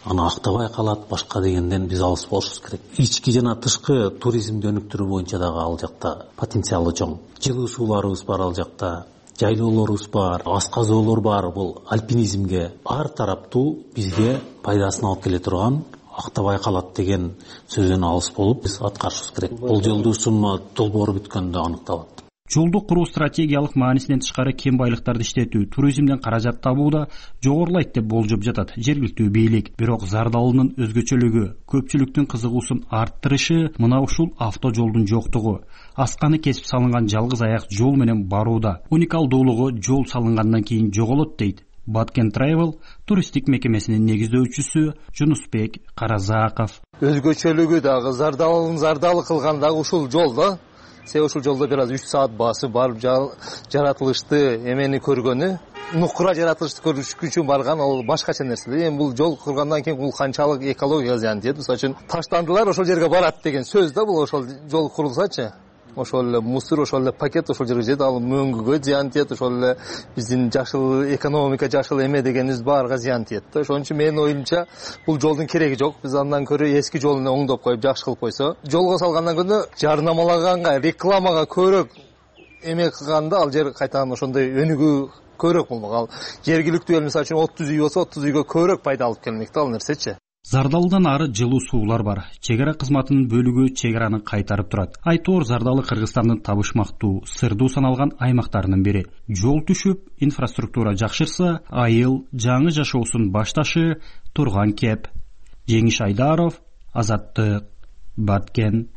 аны актабай калат, башка дегенден биз алыс болушубуз керек. Ички жана тышкы туризмди өнүктүрүү боюнча дагы ал жакта потенциалы чоң. Жылуу сууларыбыз бар ал жакта, жайлоолорубуз бар, асказоолор бар. Бул альпинизмге ар тараптуу бизге пайдасын алып келе турган, актабай калат деген сөздөн алыс болуп биз аткарышыбыз керек. Бул жолду сумма долбоору бүткөндө аныкталат. Жолду куруу стратегиялык маанисинен тышкары кем байлыктарды иштетүү, туризмден каражат табууда жогорулайт деп болжоп жатат жергиликтүү бийлик. Бирок Зардалынын өзгөчөлүгү, көпчүлүктүн кызыгуусун арттырышы мына ушул автожолдун жоктугу. Асканы кесип салынган жалгыз аяк жол менен барууда уникалдуулугу жол салынгандан кийин жоголот дейт Баткен Travel туристтик мекемесинин негиздөөчүсү Жунусбек Каразаков. Өзгөчөлүгү дагы Зардалын Зардалы кылган дагы ушул жол да. Се ушул жолдо бир аз үч саат басып барып жаратылышты эмени көргөнү, нукура жаратылышты көрүш үчүн барган ал башкача нерсе. Эми бул жол кургандан кийин бул канчалык экологияга зыян тиет. Мисалы үчүн таштандылар ошол жерге барат деген сөз да бул. Ошол жол курулсачы, ошол эле мусор, ошол эле пакет ошол жерге жетет, ал мөңгүгө зыян тиет, ошол эле биздин жашыл экономика, жашыл эме дегенибиз баарга зыян тиет да. Ошон үчүн менин оюмча бул жолдун кереги жок. Биз андан көрө эски жолун оңдоп коюп, жакшы кылып койсо, жолго салгандан көрө жарнамалаганга, рекламага көрөк эме кылганда ал жер кайтадан ошондой өнүгүү көрөк болмок. Ал жергиликтүү эл мисалы үчүн отуз үй болсо, отуз үйгө көрөк пайда алып келмек да ал нерсечи. Зардалыдан ары жылуу суулар бар. Чек ара кызматынын бөлүгү чек араны кайтарып турат. Айтор Зардалы Кыргызстандын табышмактуу, сырдуу саналган аймактарынын бири. Жол түшүп, инфраструктура жакшырса, айыл жаңы жашоосун башташы турган кеп. Жеңиш Айдаров, Азаттык, Баткен.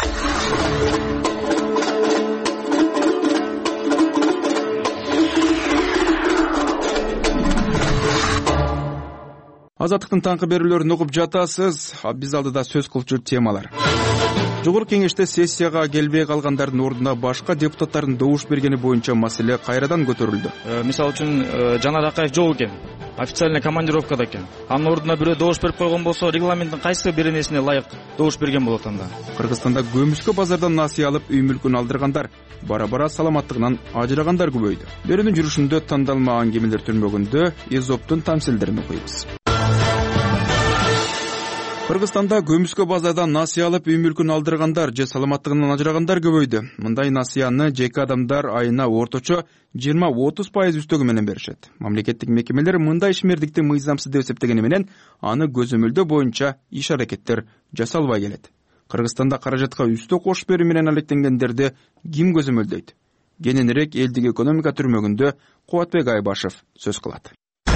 Азаттыктын таңкы берүүлөрүн угуп жатасыз. Биз алдыда сөз кылчу темалар. Жогорку кеңеште сессияга келбей калгандардын ордуна башка депутаттардын добуш бергени боюнча маселе кайрадан көтөрүлдү. Мисалы үчүн Жанар Акаев жок экен, официальный командировкада экен. Анын ордуна бирөө добуш берип койгон болсо, регламенттин кайсы бир нерсине ылайык добуш берген болот анда. Кыргызстанда көмүскө базардан насыя алып үй мүлкүн алдыргандар, бара-бара саламаттыгынан ажырагандар көбөйдү. Берүүнүн жүрүшүндө тандалмаган кемелер түрмөгүндө Эзоптун тамсилдерин окуйбуз. Кыргызстанда көмүскө базардан насыя алып үй мүлкүн алдыргандар же саламаттыгынан ажырагандар көбөйдү. Мындай насыяны жеке адамдар айына орточо жыйырма отуз пайыз үстөгү менен беришет. Мамлекеттик мекемелер мындай ишмердикти мыйзамсыз деп эсептегени менен аны көзөмөлдөө боюнча иш аракеттер жасалбай келет. Кыргызстанда каражатка үстө кош берүү менен алектенгендерди ким көзөмөлдөйт? Кененирээк элдик экономика түрмөгүндө Кубатбек Айбашев сөз кылат.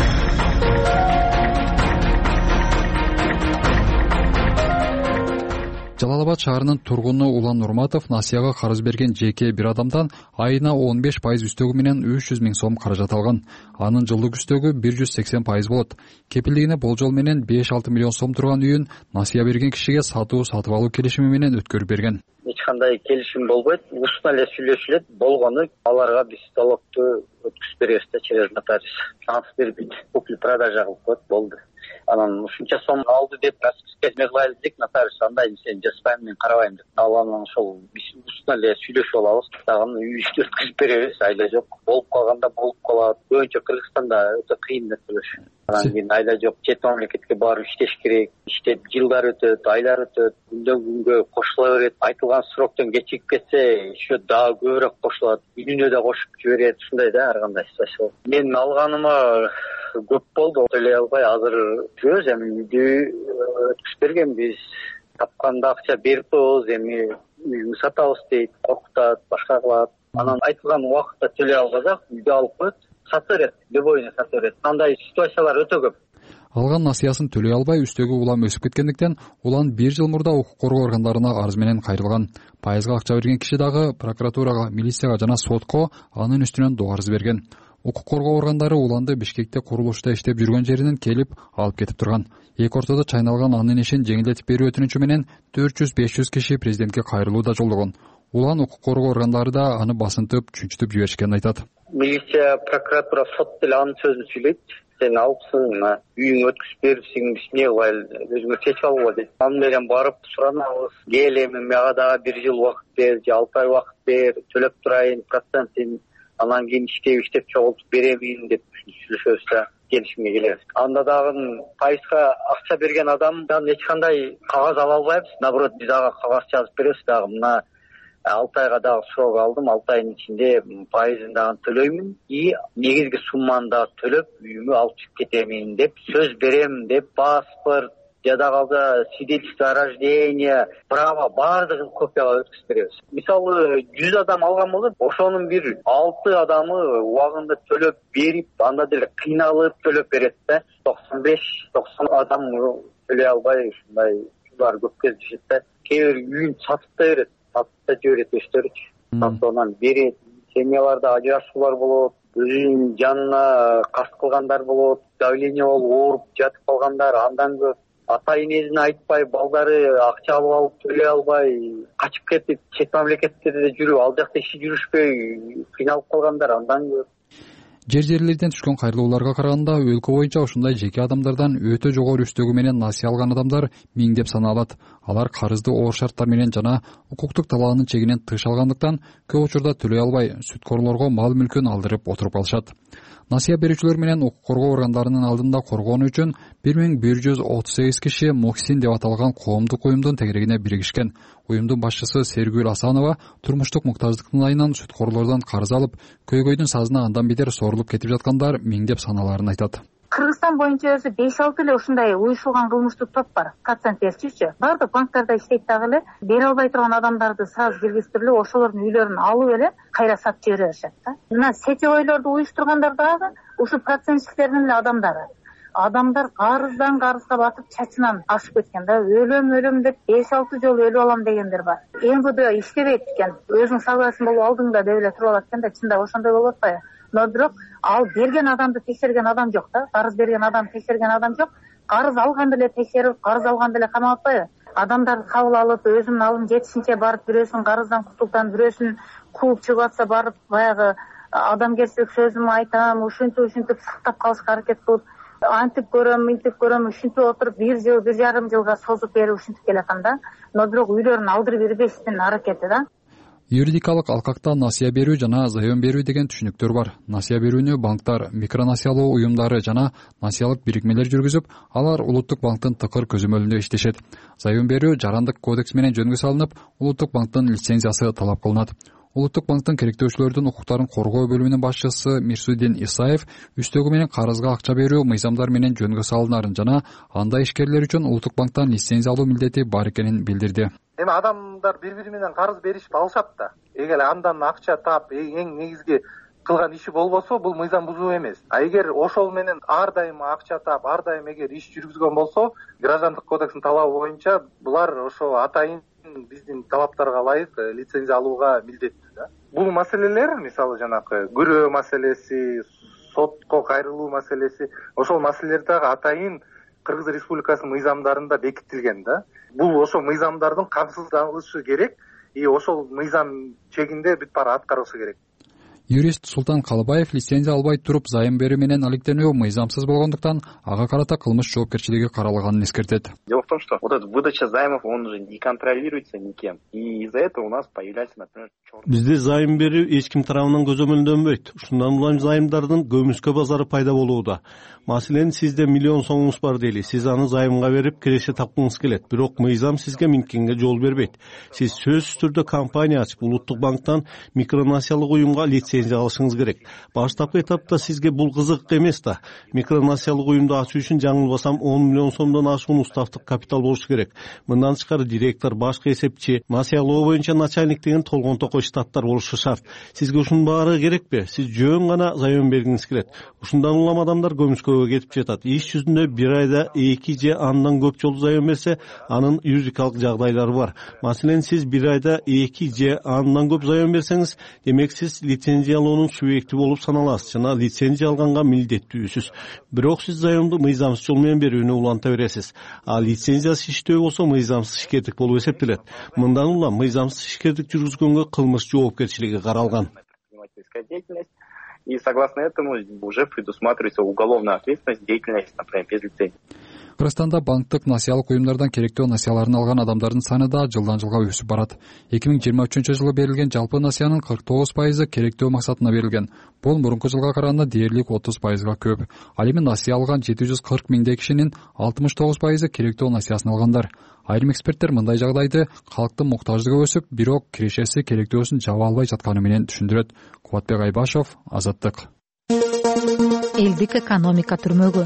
Жалал Абад шаарынын тургуну Улан Нурматов насыяга карыз берген жеке бир адамдан айына он беш пайыз үстөгү менен үч жүз миң сом каражат алган. Анын жылдык үстөгү бир жүз сексен пайыз болот. Кепилдигине болжол менен беш алты миллион сом турган үйүн насыя берген кишиге сатуу сатып алуу келишими менен өткөрүп берген. Эч кандай келишим болбойт. Ушуна эле сүйлөшүлөт. Болгону аларга биз талаптуу өткүзүп беребиз да через нотариус. Шанс бербейт. Купли продажа кылып коет, болду. Анан ушунча сом алды деп расписка кылайлы десек, нотариус андай сен жаспайм, мен карабайм деп. Ал анан ошол биз ушуна эле сүйлөшүп алабыз. Дагы үйүштү өткүзүп беребиз. Айла жок. Болуп калганда болуп калат. Көбүнчө Кыргызстанда өтө кыйын нерселер. Анан кийин айла жок, чет мамлекетке барып иштеш керек. Иштеп жылдар өтөт, айлар өтөт, күндөн күнгө кошула берет. Айтылган сроктон кечигип кетсе, еще дагы көбүрөөк кошулат. Күнүнө да кошуп жиберет. Ушундай да ар кандай ситуация. Мен алганыма көп болду, төлөй албай азыр жүрөбүз. Эми үйдү өткүзүп бергенбиз, тапканда акча берип коебуз, эми үйүңдү сатабыз дейт, коркутат, башка кылат. Анан айтылган убакытта төлөй албасак, үйдү алып коет, сата берет, любойуна сата берет. Андай ситуациялар өтө көп. Алган насыясын төлөй албай үстөгү улам өсүп кеткендиктен улан бир жыл мурда укук коргоо органдарына арыз менен кайрылган. Пайызга акча берген киши дагы прокуратурага, милицияга жана сотко анын үстүнөн доо арыз берген. Укук коргоо органдары уланды Бишкекте курулушта иштеп жүргөн жеринен келип алып кетип турган. Эки ортодо чайналган анын ишин жеңилдетип берүү өтүнүчү менен төрт жүз беш жүз киши президентке кайрылуу да жолдогон. Улан укук коргоо органдары да аны басынтып, чүнчүтүп жиберишкенин айтат. Милиция, прокуратура, сот деле анын сөзүн сүйлөйт. Сен алыпсың, үйүңө өткүзүп берипсиң, биз эмне кылайлы, өзүңөр чечип алгыла дейт. Аны менен барып суранабыз. Кел эми мага дагы бир жыл убакыт бер, же алты ай убакыт бер, төлөп турайын, процентин. анан кийин иштеп иштеп чогултуп беремин деп сүйлөшөбүз да келишимге келебиз. Анда дагы пайызга акча берген адамдан эч кандай кагаз ала албайбыз. Наоборот, биз ага кагаз жазып беребиз дагы. Мына алты айга дагы срок алдым. алты айдын ичинде пайызын дагы төлөймүн и негизги сумманы дагы төлөп үйүмө алып чыгып кетемин деп сөз берем деп паспорт жада калса свидетельство о рождении, право баардыгын копияга өткүзүп беребиз. Мисалы жүз адам алган болсо, ошонун бир алты адамы убагында төлөп берип, анда деле кыйналып төлөп берет да. токсон беш токсон адам төлөй албай ушундай ушулар көп кездешет да. Кээ бир үйүн сатып да берет, сатып да жиберет өздөрүчү. Сатып берет. Семьяларда ажырашуулар болот, өзүнүн жанына каст кылгандар болот, давление болуп ооруп жатып калгандар, андан көп ата энесине айтпай, балдары акча алып алып төлөй албай, качып кетип, чет мамлекеттерде жүрүп, ал жакта иши жүрүшпөй кыйналып калгандар андан көп. Жер жерлерден түшкөн кайрылууларга караганда өлкө боюнча ушундай жеке адамдардан өтө жогору үстөгү менен насыя алган адамдар миңдеп саналат. Алар карызды оор шарттар менен жана укуктук талаанын чегинен тыш алгандыктан көп учурда төлөй албай, сүткорлорго мал мүлкүн алдырып отуруп калышат. Насыя берүүчүлөр менен укук коргоо органдарынын алдында коргоону үчүн бир миң бир жүз отуз сегиз киши Моксин деп аталган коомдук уюмдун тегерегине биригишкен. Уюмдун башчысы Сергүл Асанова турмуштук муктаждыктын айынан сүткорлордон карыз алып, көйгөйдүн сазына андан бетер сорулуп кетип жаткандар миңдеп саналарын айтат. Кыргызстан боюнча өзү беш алты эле ушундай уюшулган кылмыштык топ бар. Процент берчүчү. Баардык банктарда иштейт дагы эле. Бере албай турган адамдарды сразу киргизтирип, ошолордун үйлөрүн алып эле кайра сатып жибере беришет да. Мына сетевойлорду уюштургандар дагы ушу процентчиктердин эле адамдары. Адамдар карыздан карызга батып чачынан ашып кеткен да. Өлөм өлөм деп беш алты жолу өлүп алам дегендер бар. эм вэ дэ иштебейт экен. Өзүң согласен болуп алдыңда деп эле туруп алат экен да. Чында ошондой болуп атпайбы? Но бирок ал берген адамды текшерген адам жок да. Карыз берген адам текшерген адам жок. Карыз алганды эле текшерип, карыз алганды эле камап атпайбы? Адамдарды кабыл алып, өзүнүн алым жетишинче барып, бирөөсүн карыздан кутултан, бирөөсүн кууп чыгып атса барып, баягы адамгерчилик сөзүм айтам, ушинтип ушинтип сактап калышка аракет кылып, антип көрөм, мынтип көрөм, ушинтип отуруп бир жыл, бир жарым жылга созуп берип ушинтип келатам да. Но бирок үйлөрүн алдырып бербештин аракети да. Юридикалык алкакта насыя берүү жана заем берүү деген түшүнүктөр бар. Насыя берүүнү банктар, микронасыялоо уюмдары жана насыялык бирикмелер жүргүзүп, алар улуттук банктын тыкыр көзөмөлүндө иштешет. Заем берүү жарандык кодекс менен жөнгө салынып, улуттук банктын лицензиясы талап кылынат. Улуттук банктын керектөөчүлөрдүн укуктарын коргоо бөлүмүнүн башчысы Мирсудин Исаев үстөгү менен карызга акча берүү мыйзамдар менен жөнгө салынарын жана андай ишкерлер үчүн улуттук банктан лицензия алуу милдети бар экенин билдирди. Эми адамдар бири-бири менен карыз беришип алышат да. Эгер андан акча таап эң негизги кылган иши болбосо, бул мыйзам бузуу эмес. А эгер ошол менен ар дайым акча таап, ар дайым эгер иш жүргүзгөн болсо, граждандык кодекстин талабы боюнча булар ошо атайын биздин талаптарга ылайык лицензия алууга милдеттүү да. Бул маселелер, мисалы жанакы күрөө маселеси, сотко кайрылуу маселеси, ошол маселелер дагы атайын Кыргыз Республикасынын мыйзамдарында бекитилген да. Бул ошо мыйзамдардын камсыздалышы керек, и ошол мыйзам чегинде бүт баары аткарылышы керек. Юрист Султан Калыбаев лицензия албай туруп заем берүү менен алектенүү мыйзамсыз болгондуктан ага карата кылмыш жоопкерчилиги каралганын эскертет. Дело в том, что вот эта выдача займов, он уже не контролируется никем. И из-за этого у нас появляется, например, черный... Бизде зайым берүү эч ким тарабынан көзөмөлдөнбөйт. Ушундан улам зайымдардын көмүскө базары пайда болууда. Маселен, сизде миллион сомуңуз бар дейли. Сиз аны займга берип киреше тапкыңыз келет. Бирок мыйзам сизге минткенге жол бербейт. Сиз сөзсүз түрдө компания ачып, улуттук банктан микронасыялык уюмга лицензия алышыңыз керек. Баштапкы этапта сизге бул кызык эмес да. Микронасыялык уюмду ачуу үчүн жаңылбасам он миллион сомдон ашуун уставдык капитал болушу керек. Мындан тышкары директор, башкы эсепчи, насыялоо боюнча начальник деген толгон токой штаттар болушу шарт. Сизге ушунун баары керекпи? Сиз жөн гана заем бергиңиз келет. Ушундан улам адамдар көмүскөгө кетип жатат. Иш жүзүндө бир айда эки же андан көп жолу заем берсе, анын юридикалык жагдайлары бар. Маселен, сиз бир айда эки же андан көп заем берсеңиз, демек сиз лицензиялоонун субъекти болуп саналасыз жана лицензия алганга милдеттүүсүз. Бирок сиз заемду мыйзамсыз жол менен берүүнү уланта бересиз. А лицензиясыз иштөө болсо мыйзамсыз ишкердик болуп эсептелет. Мындан улам мыйзамсыз ишкердик жүргүзгөнгө кылмыш жоопкерчилиги каралган. И согласно этому уже предусматривается уголовная ответственность, деятельность, например, без лицензии. Кыргызстанда банктык насыялык уюмдардан керектөө насыяларын алган адамдардын саны да жылдан жылга өсүп барат. эки миң жыйырма үчүнчү жылы берилген жалпы насыянын кырк тогуз пайызы керектөө максатына берилген. Бул мурунку жылга караганда дээрлик отуз пайызга көп. Ал эми насыя алган жети жүз кырк миңдей кишинин алтымыш тогуз пайызы керектөө насыясын алгандар. Айрым эксперттер мындай жагдайды калктын муктаждыгы өсүп, бирок кирешеси керектөөсүн жаба албай жатканы менен түшүндүрөт. Кубатбек Айбашов, Азаттык. Элдик экономика түрмөгү.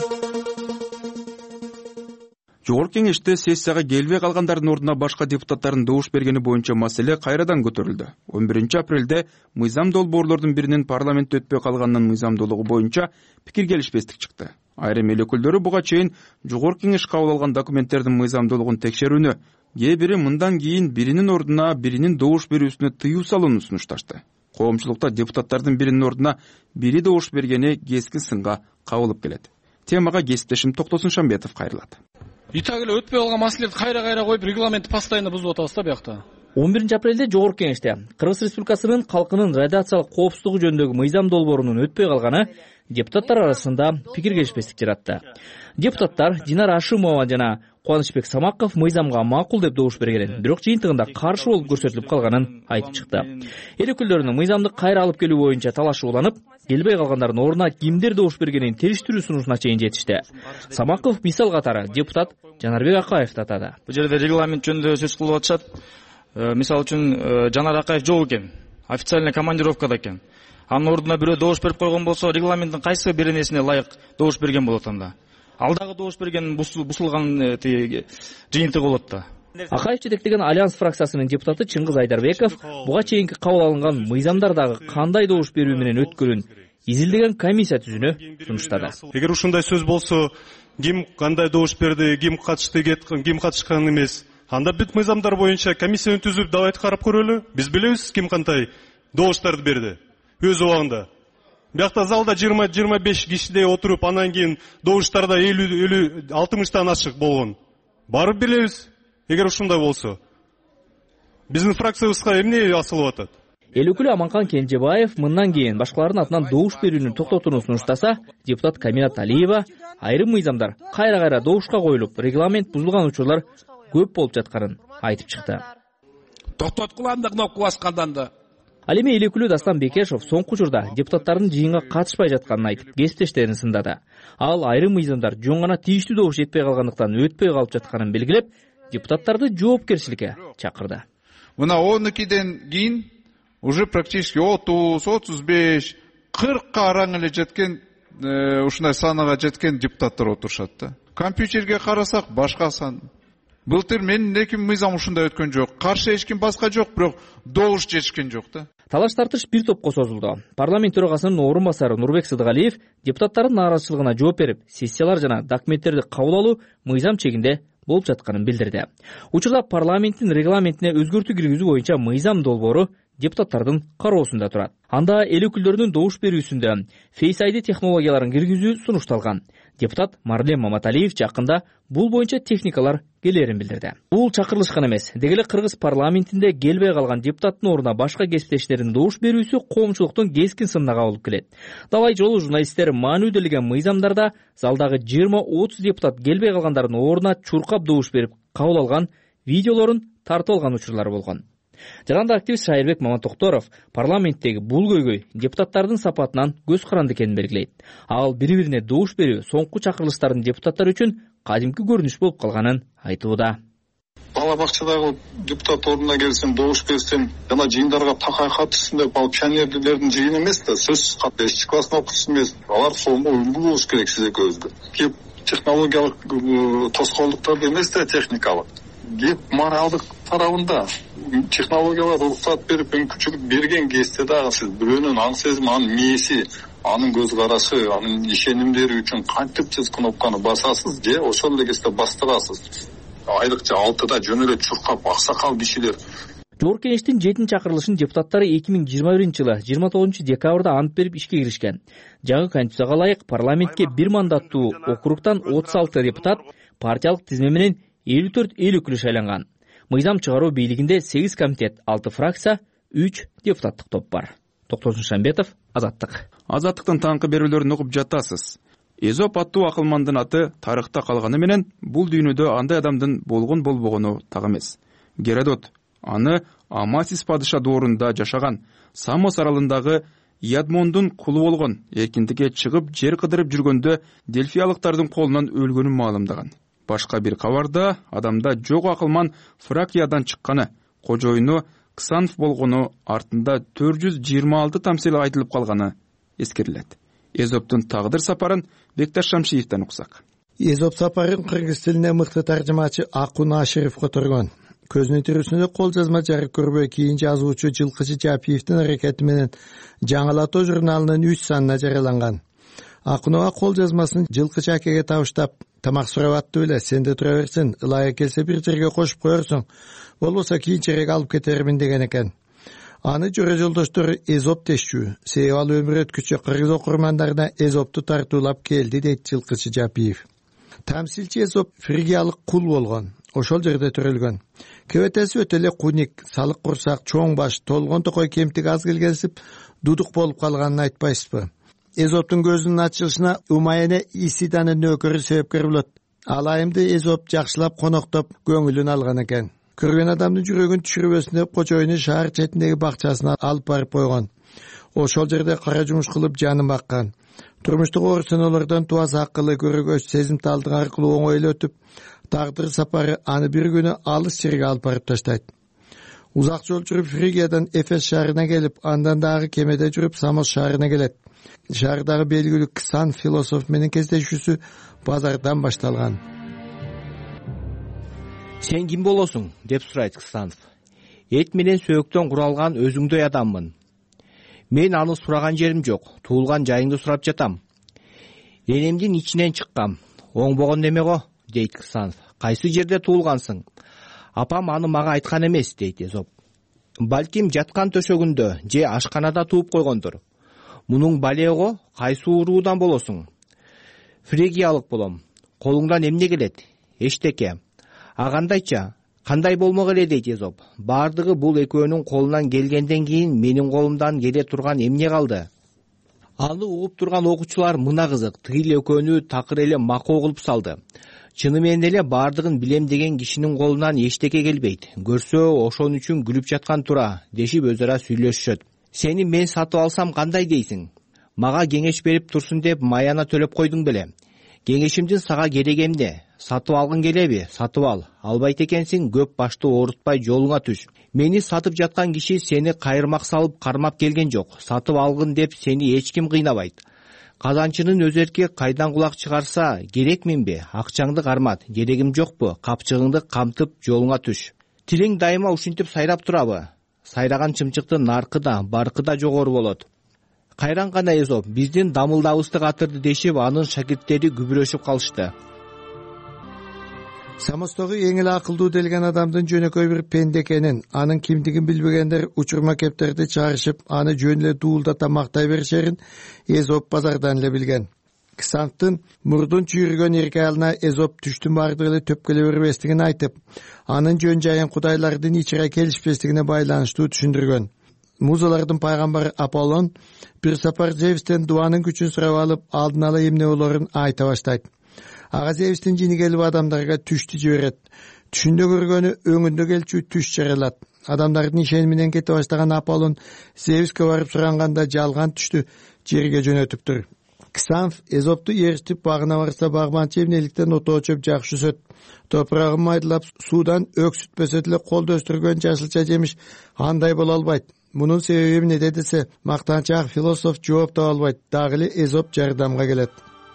Жогорку кеңеште сессияга келбей калгандардын ордуна башка депутаттардын добуш бергени боюнча маселе кайрадан көтөрүлдү. он биринчи апрелде мыйзам долбоорлордун биринин парламентте өтпөй калганынын мыйзамдуулугу боюнча пикир келишпестик чыкты. Айрым эл өкүлдөрү буга чейин жогорку кеңеш кабыл алган документтердин мыйзамдуулугун текшерүүнү, кээ бири мындан кийин биринин ордуна биринин добуш берүүсүнө тыюу салууну сунушташты. Коомчулукта депутаттардын биринин ордуна бири добуш бергени кескен сынга кабылып келет. Темага кесиптешим Токтосун Шамбетов кайрылат. Итак эле өтпөй калган маселелерди кайра кайра коюп, регламентти постоянно бузуп атабыз да биякта. он биринчи апрелде жогорку кеңеште Кыргыз Республикасынын калкынын радиациялык коопсуздугу жөнүндөгү мыйзам долбоорунун өтпөй калганы депутаттар арасында пикир келишпестик жаратты. Депутаттар Динара Ашимова жана Кубанычбек Самаков мыйзамга макул деп добуш бергенин, бирок жыйынтыгында каршы болуп көрсөтүлүп калганын айтып чыкты. Эл өкүлдөрүнүн мыйзамды кайра алып келүү боюнча талашы уланып, келбей калгандардын ордуна кимдер добуш бергенин териштирүү сунушуна чейин жетишти. Самаков мисал катары депутат Жанарбек Акаевди атады. Бул жерде регламент жөнүндө сөз кылып атышат. Мисалы үчүн Жанар Акаев жок экен, официальный командировкада экен. Анын ордуна бирөө добуш берип койгон болсо, регламенттин кайсы бир нерсине ылайык добуш берген болот анда. Алдагы добуш берген бусулган жыйынтыгы болот да. Акаев жетектеген Альянс фракциясынын депутаты Чыңгыз Айдарбеков буга чейинки кабыл алынган мыйзамдардагы кандай добуш берүү менен өткөрүн изилдеген комиссия түзүүнү сунуштады. Эгер ушундай сөз болсо, ким кандай добуш берди, ким катышты, ким катышкан эмес, анда бүт мыйзамдар боюнча комиссияны түзүп давайте карап көрөлү. Биз билебиз ким кандай добуштарды берди өз убагында. Биякта залда жыйырма жыйырма беш кишидей отуруп, анан кийин добуштарда элүү элүү алтымыштан ашык болгон. Барып билебиз. Эгер ушундай болсо, биздин фракциябызга эмне асылып атат? Эл өкүлү Аманкан Кенжебаев мындан кийин башкалардын атынан добуш берүүнү токтотууну сунуштаса, депутат Каминат Алиева айрым мыйзамдар кайра-кайра добушка коюлуп, регламент бузулган учурлар көп болуп жатканын айтып чыкты. Токтоткуланды кнопка баскандан да. Ал эми эл өкүлү Дастан Бекешов соңку учурда депутаттардын жыйынга катышпай жатканын айтып, кесиптештерин сындады. Ал айрым мыйзамдар жөн гана тийиштүү добуш жетпей калгандыктан өтпөй калып жатканын белгилеп, депутаттарды жоопкерчиликке чакырды. Мына он экиден кийин уже практически отуз, отуз беш, кыркка араң эле жеткен, ушундай санага жеткен депутаттар отурушат да. Компьютерге карасак башка сан. Былтыр менин эки мыйзам ушундай өткөн жок. Каршы эч ким башка жок, бирок добуш жетишкен жок да. Талаш тартыш бир топко созулду. Парламент төрагасынын орун басары Нурбек Сыдыгалиев депутаттардын нааразычылыгына жооп берип, сессиялар жана документтерди кабыл алуу мыйзам чегинде болуп жатканын билдирди. Учурда парламенттин регламентине өзгөртүү киргизүү боюнча мыйзам долбоору депутаттардын кароосунда турат. Анда эл өкүлдөрүнүн добуш берүүсүндө Face ай ди технологияларын киргизүү сунушталган. Депутат Марлен Маматалиев жакында бул боюнча техникалар келерин билдирди. Бул чакырылышкан эмес. Дегеле Кыргыз парламентинде келбей калган депутаттын ордуна башка кесиптештердин добуш берүүсү коомчулуктун кескин сынына кабылып келет. Далай жолу журналисттер маанүделеген мыйзамдарда залдагы жыйырма отуз депутат келбей калгандардын ордуна чуркап добуш берип кабыл алган видеолорун тартып алган учурлар болгон. Жарандар активист Шайырбек Маматокторов парламенттеги бул көйгөй депутаттардын сапатынан көз каранды экенин белгилейт. Ал бири-бирине добуш берүү соңку чакырылыштардын депутаттар үчүн кадимки көрүнүш болуп калганын айтууда. Бала бакчадагы депутат ордуна келсем, добуш берсем, жана жыйындарга такай катышсын деп ал пионерлердин жыйыны эмес да, сөзсүз кат бешинчи класстын окуучусу эмес. Алар сонго үлгү болуш керек сиз экөөбүзгө. Кеп технологиялык тоскоолдуктарды эмес да, техникалык. Кеп моралдык тарабында технологиялар уруксат берип, мүмкүнчүлүк берген кезде дагы сиз бирөөнүн аң сезими, анын мээси, анын көз карашы, анын ишенимдери үчүн кантип сиз кнопканы басасыз же ошол эле кезде бастырасыз. Айрыкча алтыда жөн эле чуркап аксакал кишилер. Жогорку кеңештин жетинчи чакырылышын депутаттары эки миң жыйырма биринчи жылы жыйырма тогузунчу декабрда ант берип ишке киришкен. Жаңы конституцияга ылайык парламентке бир мандаттуу округтан отуз алты депутат партиялык тизме менен элүү төрт эл өкүлү шайланган. Мыйзам чыгаруу бийлигинде сегиз комитет, алты фракция, үч депутаттык топ бар. Токтосун Шамбетов, Азаттык. Азаттыктын таңкы берүүлөрүн угуп жатасыз. Эзоп аттуу акылмандын аты тарыхта калганы менен бул дүйнөдө андай адамдын болгон болбогону так эмес. Геродот аны Амасис падыша доорунда жашаган Самос аралындагы Ядмондун кулу болгон эркиндикке чыгып жер кыдырып жүргөндө дельфиялыктардын колунан өлгөнүн маалымдаган. Башка бир кабарда адамда жок акылман Фракиядан чыкканы, кожоюну Ксанф болгону артында төрт жүз жыйырма алты тамсил айтылып калганы эскерилет. Эзоптун тагдыр сапарын Бекташ Шамшиевден уксак. Эзоп сапарын кыргыз тилине мыкты таржымачы Акун Аширов которгон. Көзүнүн тирүүсүндө кол жазма жарык көрбөй кийин жазуучу Жылкычы Жапиевдин аракети менен Жаңылатуу журналынын үч санына жарыяланган. Акунова кол жазмасын Жылкычы акеге табыштап, тамак сурап аттып эле, сен да тура берсин, ылайык келсе бир жерге кошуп коерсуң, болбосо кийинчерээк алып кетермин деген экен. Аны жора жолдоштору Эзоп дешчү, себеби ал өмүр өткүчү кыргыз окурмандарына Эзопту тартуулап келди дейт Жылкычы Жапиев. Тамсилчи Эзоп фригиялык кул болгон, ошол жерде төрөлгөн. Кебетеси өтө эле куник, салык курсак, чоң баш, толгон токой кемтик аз келгенсип, дудук болуп калганын айтпайсызбы? Эзоптун көзүнүн ачылышына Умаяне Исиданын нөкөрү себепкер болот. Ал айымды Эзоп жакшылап коноктоп көңүлүн алган экен. Көргөн адамдын жүрөгүн түшүрбөсүн деп кочоюну шаар четиндеги бакчасына алып барып койгон. Ошол жерде кара жумуш кылып жанын баккан. Турмуштук оорусаналардан туаз акылы көргөч сезимталдык аркылуу оңой эле өтүп, тагдыр сапары аны бир күнү алыс жерге алып барып таштайт. Узак жол жүрүп Фригиядан Эфес шаарына келип, андан дагы кемеде жүрүп Самос шаарына келет. Шаардагы белгилүү Ксан философ менен кездешүүсү базардан башталган. Сен ким болосуң? Деп сурайт Ксанов. Эт менен сөөктөн куралган өзүңдөй адаммын. Мен аны сураган жерим жок, туулган жайыңды сурап жатам. Энемдин ичинен чыккам. Оңбогон неме го? Дейт Ксанов. Кайсы жерде туулгансың? Апам аны мага айткан эмес, дейт Эзоп. Балким жаткан төшөгүндө же ашканада тууп койгондур. Мунуң балего, кайсы уруудан болосуң? Фригиялык болом. Колуңдан эмне келет? Эчтеке. А кандайча? Кандай болмок эле, дейт Эзоп. Бардыгы бул экөөнүн колунан келгенден кийин менин колумдан келе турган эмне калды? Аны угуп турган окуучулар мына кызык, тыйыл экөөнү такыр эле макоо кылып салды. Чыны менен эле бардыгын билем деген кишинин колунан эчтеке келбейт. Көрсө ошон үчүн күлүп жаткан тура, дешип өз ара сүйлөшүшөт. Сени мен сатып алсам кандай дейсиң? Мага кеңеш берип турсун деп маяна төлөп койдуң беле? Кеңешимдин сага кереги эмне? Сатып алгың келеби? Сатып ал. Албайт экенсиң, көп башты оорутпай жолуңа түш. Мени сатып жаткан киши сени кайырмак салып кармап келген жок. Сатып алгын деп сени эч ким кыйнабайт. Казанчынын өз эрки кайдан кулак чыгарса, керекминби? Акчаңды кармат, керегим жокпу? Капчыгыңды камтып жолуңа түш. Тилиң дайыма ушинтип сайрап турабы? Сайраган чымчыктын наркы да, баркы да жогору болот. Кайран гана Эзоп, биздин дамылдабызды катырды дешип, анын шакирттери күбүрөшүп калышты. Самостогу эң эле акылдуу делген адамдын жөнөкөй бир пенде экенин, анын кимдигин билбегендер учурма кептерди чыгарышып, аны жөн эле дуулдата мактай беришерин Эзоп базардан эле билген. Ксанфтын мурдун чүйргөн эрке айылына Эзоп түштүн бардыгы эле төпкөлө бербестигин айтып, анын жөн жайын кудайлардын ичире келишпестигине байланыштуу түшүндүргөн. Музалардын пайгамбары Аполлон бир сапар Зевстен дуанын күчүн сурап алып, алдын ала эмне болорун айта баштайт. Ага Зевстин жини келип адамдарга түштү жиберет. Түшүндө көргөнү өңүндө келчү түш жаралат. Адамдардын ишени менен кете баштаган Аполлон Зевске барып суранганда жалган түштү жерге жөнөтүптүр. Ксанф Эзопту ээрчитип багына барса, багбанчы эмнеликтен отоо чөп жакшы өсөт. Топурагын майдылап, суудан өксүтпөсө деле колдо өстүргөн жашылча жемиш андай боло албайт. Мунун себеби эмне десе, мактанчак философ жооп таба албайт. Дагы эле Эзоп жардамга келет.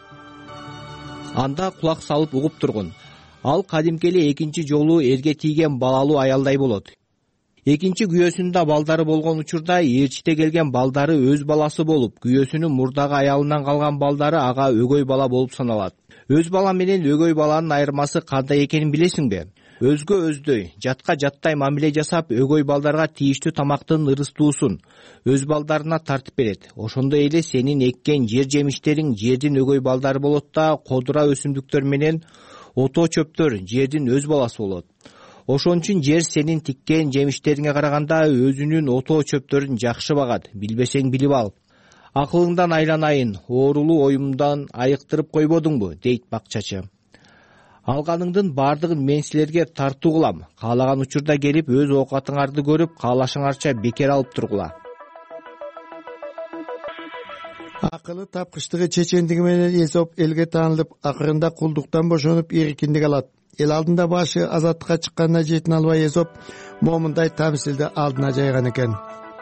Анда кулак салып угуп тургун. Ал кадимки эле экинчи жолу эрге тийген балалуу аялдай болот. Экинчи күйөөсүндө балдары болгон учурда ээрчите келген балдары өз баласы болуп, күйөөсүнүн мурдагы аялынан калган балдары ага өгөй бала болуп саналат. Өз бала менен өгөй баланын айырмасы кандай экенин билесиңби? Өзгө өздөй, жатка жаттай мамиле жасап, өгөй балдарга тийиштүү тамактын ырыстуусун өз балдарына тартып берет. Ошондой эле сенин эккен жер жемиштериң жердин өгөй балдары болот да, кодура өсүмдүктөр менен отоо чөптөр жердин өз баласы болот. Ошон үчүн жер сенин тиккен жемиштериңе караганда өзүнүн отоо чөптөрүн жакшы багат. Билбесең билип ал. Акылыңдан айланайын, оорулуу оюмдан айыктырып койбодуңбу, дейт бакчачы. Алганыңдын бардыгын мен силерге тартуу кылам. Каалаган учурда келип өз оокатыңарды көрүп, каалашыңарча бекер алып тургула. Акылы тапкычтыгы чечендиги менен Эзоп элге таанылып, акырында кулдуктан бошонуп эркиндик алат. Эл алдында башы азаттыкка чыкканына жетин албай Эзоп момундай тамсилди алдына жайган экен.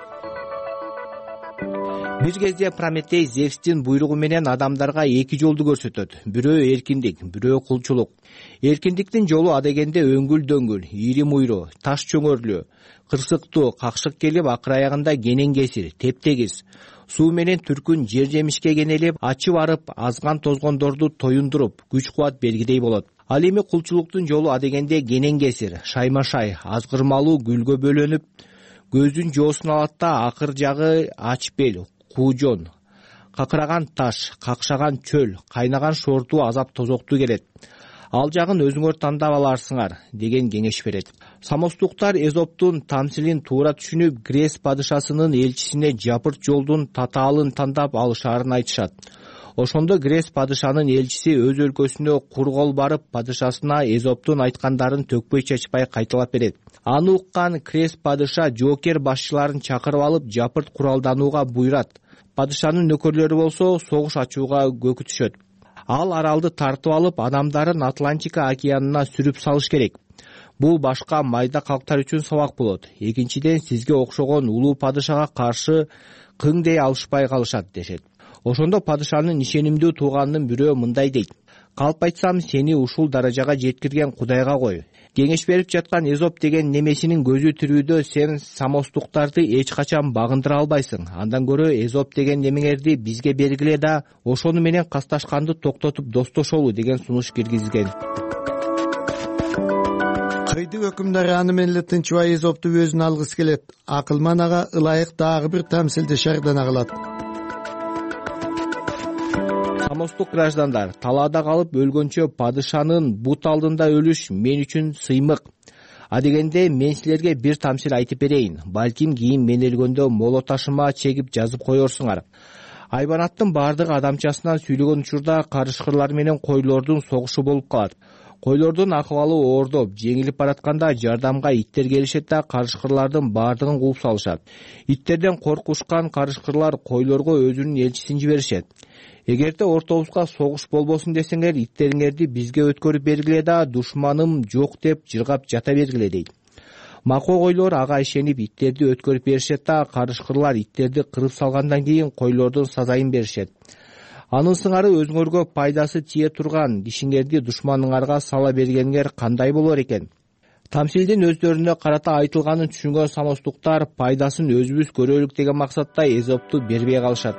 Бир кезде Прометей Зевстин буйругу менен адамдарга эки жолду көрсөтөт. Бирөө эркиндик, бирөө кулчулук. Эркиндиктин жолу адегенде өңгүл-дөңгүл, ири муйру, таш чөңөрлүү, кырсыктуу, какшык келип акыр аягында кенен кесир, тептегиз. Суу менен түркүн жер жемишке кенелип, ачып арып, азган тозгондорду тоюндуруп, күч-кубат белгидей болот. Ал эми кулчулуктун жолу адегенде кенен кесир, шайма-шай, азгырмалуу гүлгө бөлөнүп, көздүн жоосун алат да акыр жагы ач бел, куужон, какыраган таш, какшаган чөл, кайнаган шортуу азап тозоктуу келет. Ал жагын өзүңөр тандап аларсыңар, деген кеңеш берет. Самостуктар Эзоптун тамсилин туура түшүнүп, Грес падышасынын элчисине жапырт жолдун татаалын тандап алышаарын айтышат. Ошондо Грес падышанын элчиси өз өлкөсүнө кургол барып, падышасына Эзоптун айткандарын төкпөй чачпай кайталап берет. Аны уккан Грес падыша жоокер башчыларын чакырып алып, жапырт куралданууга буйрат. Падышанын нөкөрлөрү болсо согуш ачууга көкүтүшөт. Ал аралды тартып алып, адамдарын Атлантика океанына сүрүп салыш керек. Бул башка майда калктар үчүн сабак болот. Экинчиден, сизге окшогон улуу падышага каршы кыңдей алышпай калышат, дешет. Ошондо падышанын ишенимдүү тууганынын бирөө мындай дейт: калп айтсам, сени ушул даражага жеткирген Кудайга кой. Кеңеш берип жаткан Эзоп деген немесинин көзү тирүүдө сен самостуктарды эч качан багындыра албайсың. Андан көрө Эзоп деген немеңерди бизге бергиле да, ошону менен касташканды токтотуп достошолу, деген сунуш киргизген. Кыйды өкүмдар аны менен эле тынчыбай Эзопту өзүнө алгысы келет. Акылман ага ылайык дагы бир тамсилди шардана кылат. Самостук граждандар, талаада калып өлгөнчө падышанын бут алдында өлүш мен үчүн сыймык. Адегенде мен силерге бир тамсил айтып берейин. Балким кийин мен өлгөндө моло ташыма чегип жазып коерсуңар. Айбанаттын бардыгы адамчасынан сүйлөгөн учурда карышкырлар менен койлордун согушу болуп калат. Койлордун акыбалы оордоп, жеңилип баратканда жардамга иттер келишет да карышкырлардын бардыгын кууп салышат. Иттерден коркушкан карышкырлар койлорго өзүнүн элчисин жиберишет. Эгерде ортобузга согуш болбосун десеңер, иттериңерди бизге өткөрүп бергиле да, душманым жок деп жыргап жата бергиле, дейт. Макоо койлор ага ишенип иттерди өткөрүп беришет да, карышкырлар иттерди кырып салгандан кийин койлордун сазайын беришет. Анын сыңары өзүңөргө пайдасы тие турган кишиңерди душманыңарга сала бергениңер кандай болор экен? Тамсилдин өздөрүнө карата айтылганын түшүнгөн самостуктар пайдасын өзүбүз көрөлүк деген максатта Эзопту бербей калышат.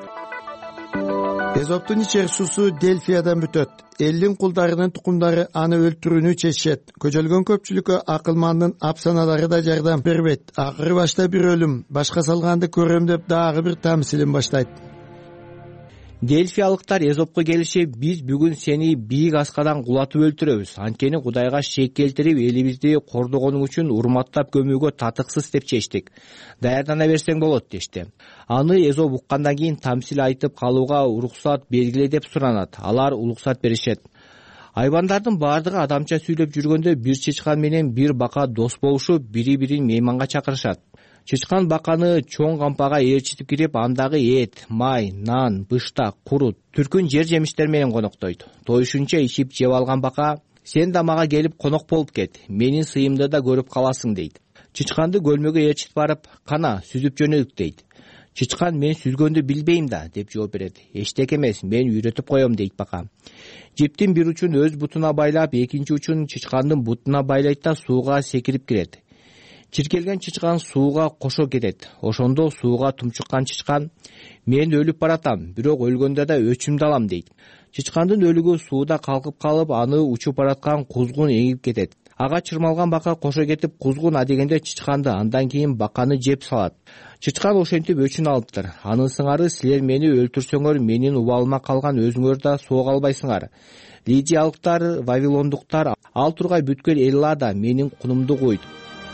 Эзоптун ичер суусу Дельфиядан бүтөт. Элдин кулдарынын тукумдары аны өлтүрүүнү чечишет. Көчөлгөн көпчүлүккө акылмандын апсаналары да жардам бербейт. Акыры башта бир өлүм, башка салганды көрөм деп дагы бир тамсилин баштайт. Дельфиялыктар Эзопко келишип, биз бүгүн сени бийик аскадан кулатып өлтүрөбүз. Анткени Кудайга шек келтирип, элибизди кордогонуң үчүн урматтап көмүүгө татыксыз деп чечтик. Даярдана берсең болот, дешти. Аны Эзоп уккандан кийин тамсил айтып калууга уруксат бергиле деп суранат. Алар уруксат беришет. Айбандардын бардыгы адамча сүйлөп жүргөндө бир чычкан менен бир бака дос болушуп, бири-бирин мейманга чакырышат. Чычкан баканы чоң кампага ээрчитип кирип, андагы эт, май, нан, быштак, курут, түркүн жер жемиштер менен коноктойт. Тоюшунча ичип жеп алган бака: сен да мага келип конок болуп кет, менин сыйымды да көрүп каласың, дейт. Чычканды көлмөгө ээрчитип барып, кана сүзүп жөнөдүк, дейт. Чычкан: мен сүзгөндү билбейм да, деп жооп берет. Эчтеке эмес, мен үйрөтүп коем, дейт бака. Жиптин бир учун өз бутуна байлап, экинчи учун чычкандын бутуна байлайт да сууга секирип кирет. Чиркелген чычкан сууга кошо кетет. Ошондо сууга тумчуккан чычкан: мен өлүп баратам, бирок өлгөндө да өчүмдү алам, дейт. Чычкандын өлүгү сууда калкып калып, аны учуп бараткан кузгун эңип кетет. Ага чырмалган бака кошо кетип, кузгун адегенде чычканды, андан кийин баканы жеп салат. Чычкан ошентип өчүн алыптыр. Анын сыңары: силер мени өлтүрсөңөр, менин убалыма калган өзүңөр да соога албайсыңар. Лидиялыктар, вавилондуктар ал тургай бүткүл Эллада менин кунумду куйт.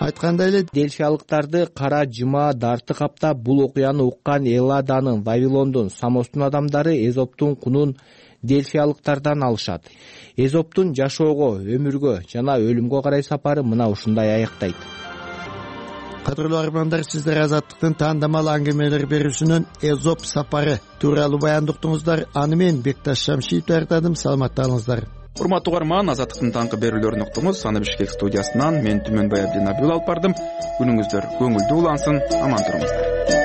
айткандай эле дельфиялыктарды кара жыма дарты каптап бул окуяны уккан Элладанын, Вавилондун, Самостун адамдары Эзоптун кунун дельфиялыктардан алышат. Эзоптун жашоого, өмүргө жана өлүмгө карай сапары мына ушундай аяктайт. Кадырлуу армандар, сиздер Азаттыктын таандамал аңгемелер берүүсүнөн Эзоп сапары тууралуу баяндыктыңыздар. Аны мен Бекташ Шамшиев даярдадым. Саламатталыңыздар. Урматтуу угарман, Азаттыктын таңкы берүүлөрүн уктуңуз. Аны Бишкек студиясынан мен Түмөнбай Абдинабиул алып бардым. Күнүңүздөр көңүлдүү улансын, аман туруңуздар.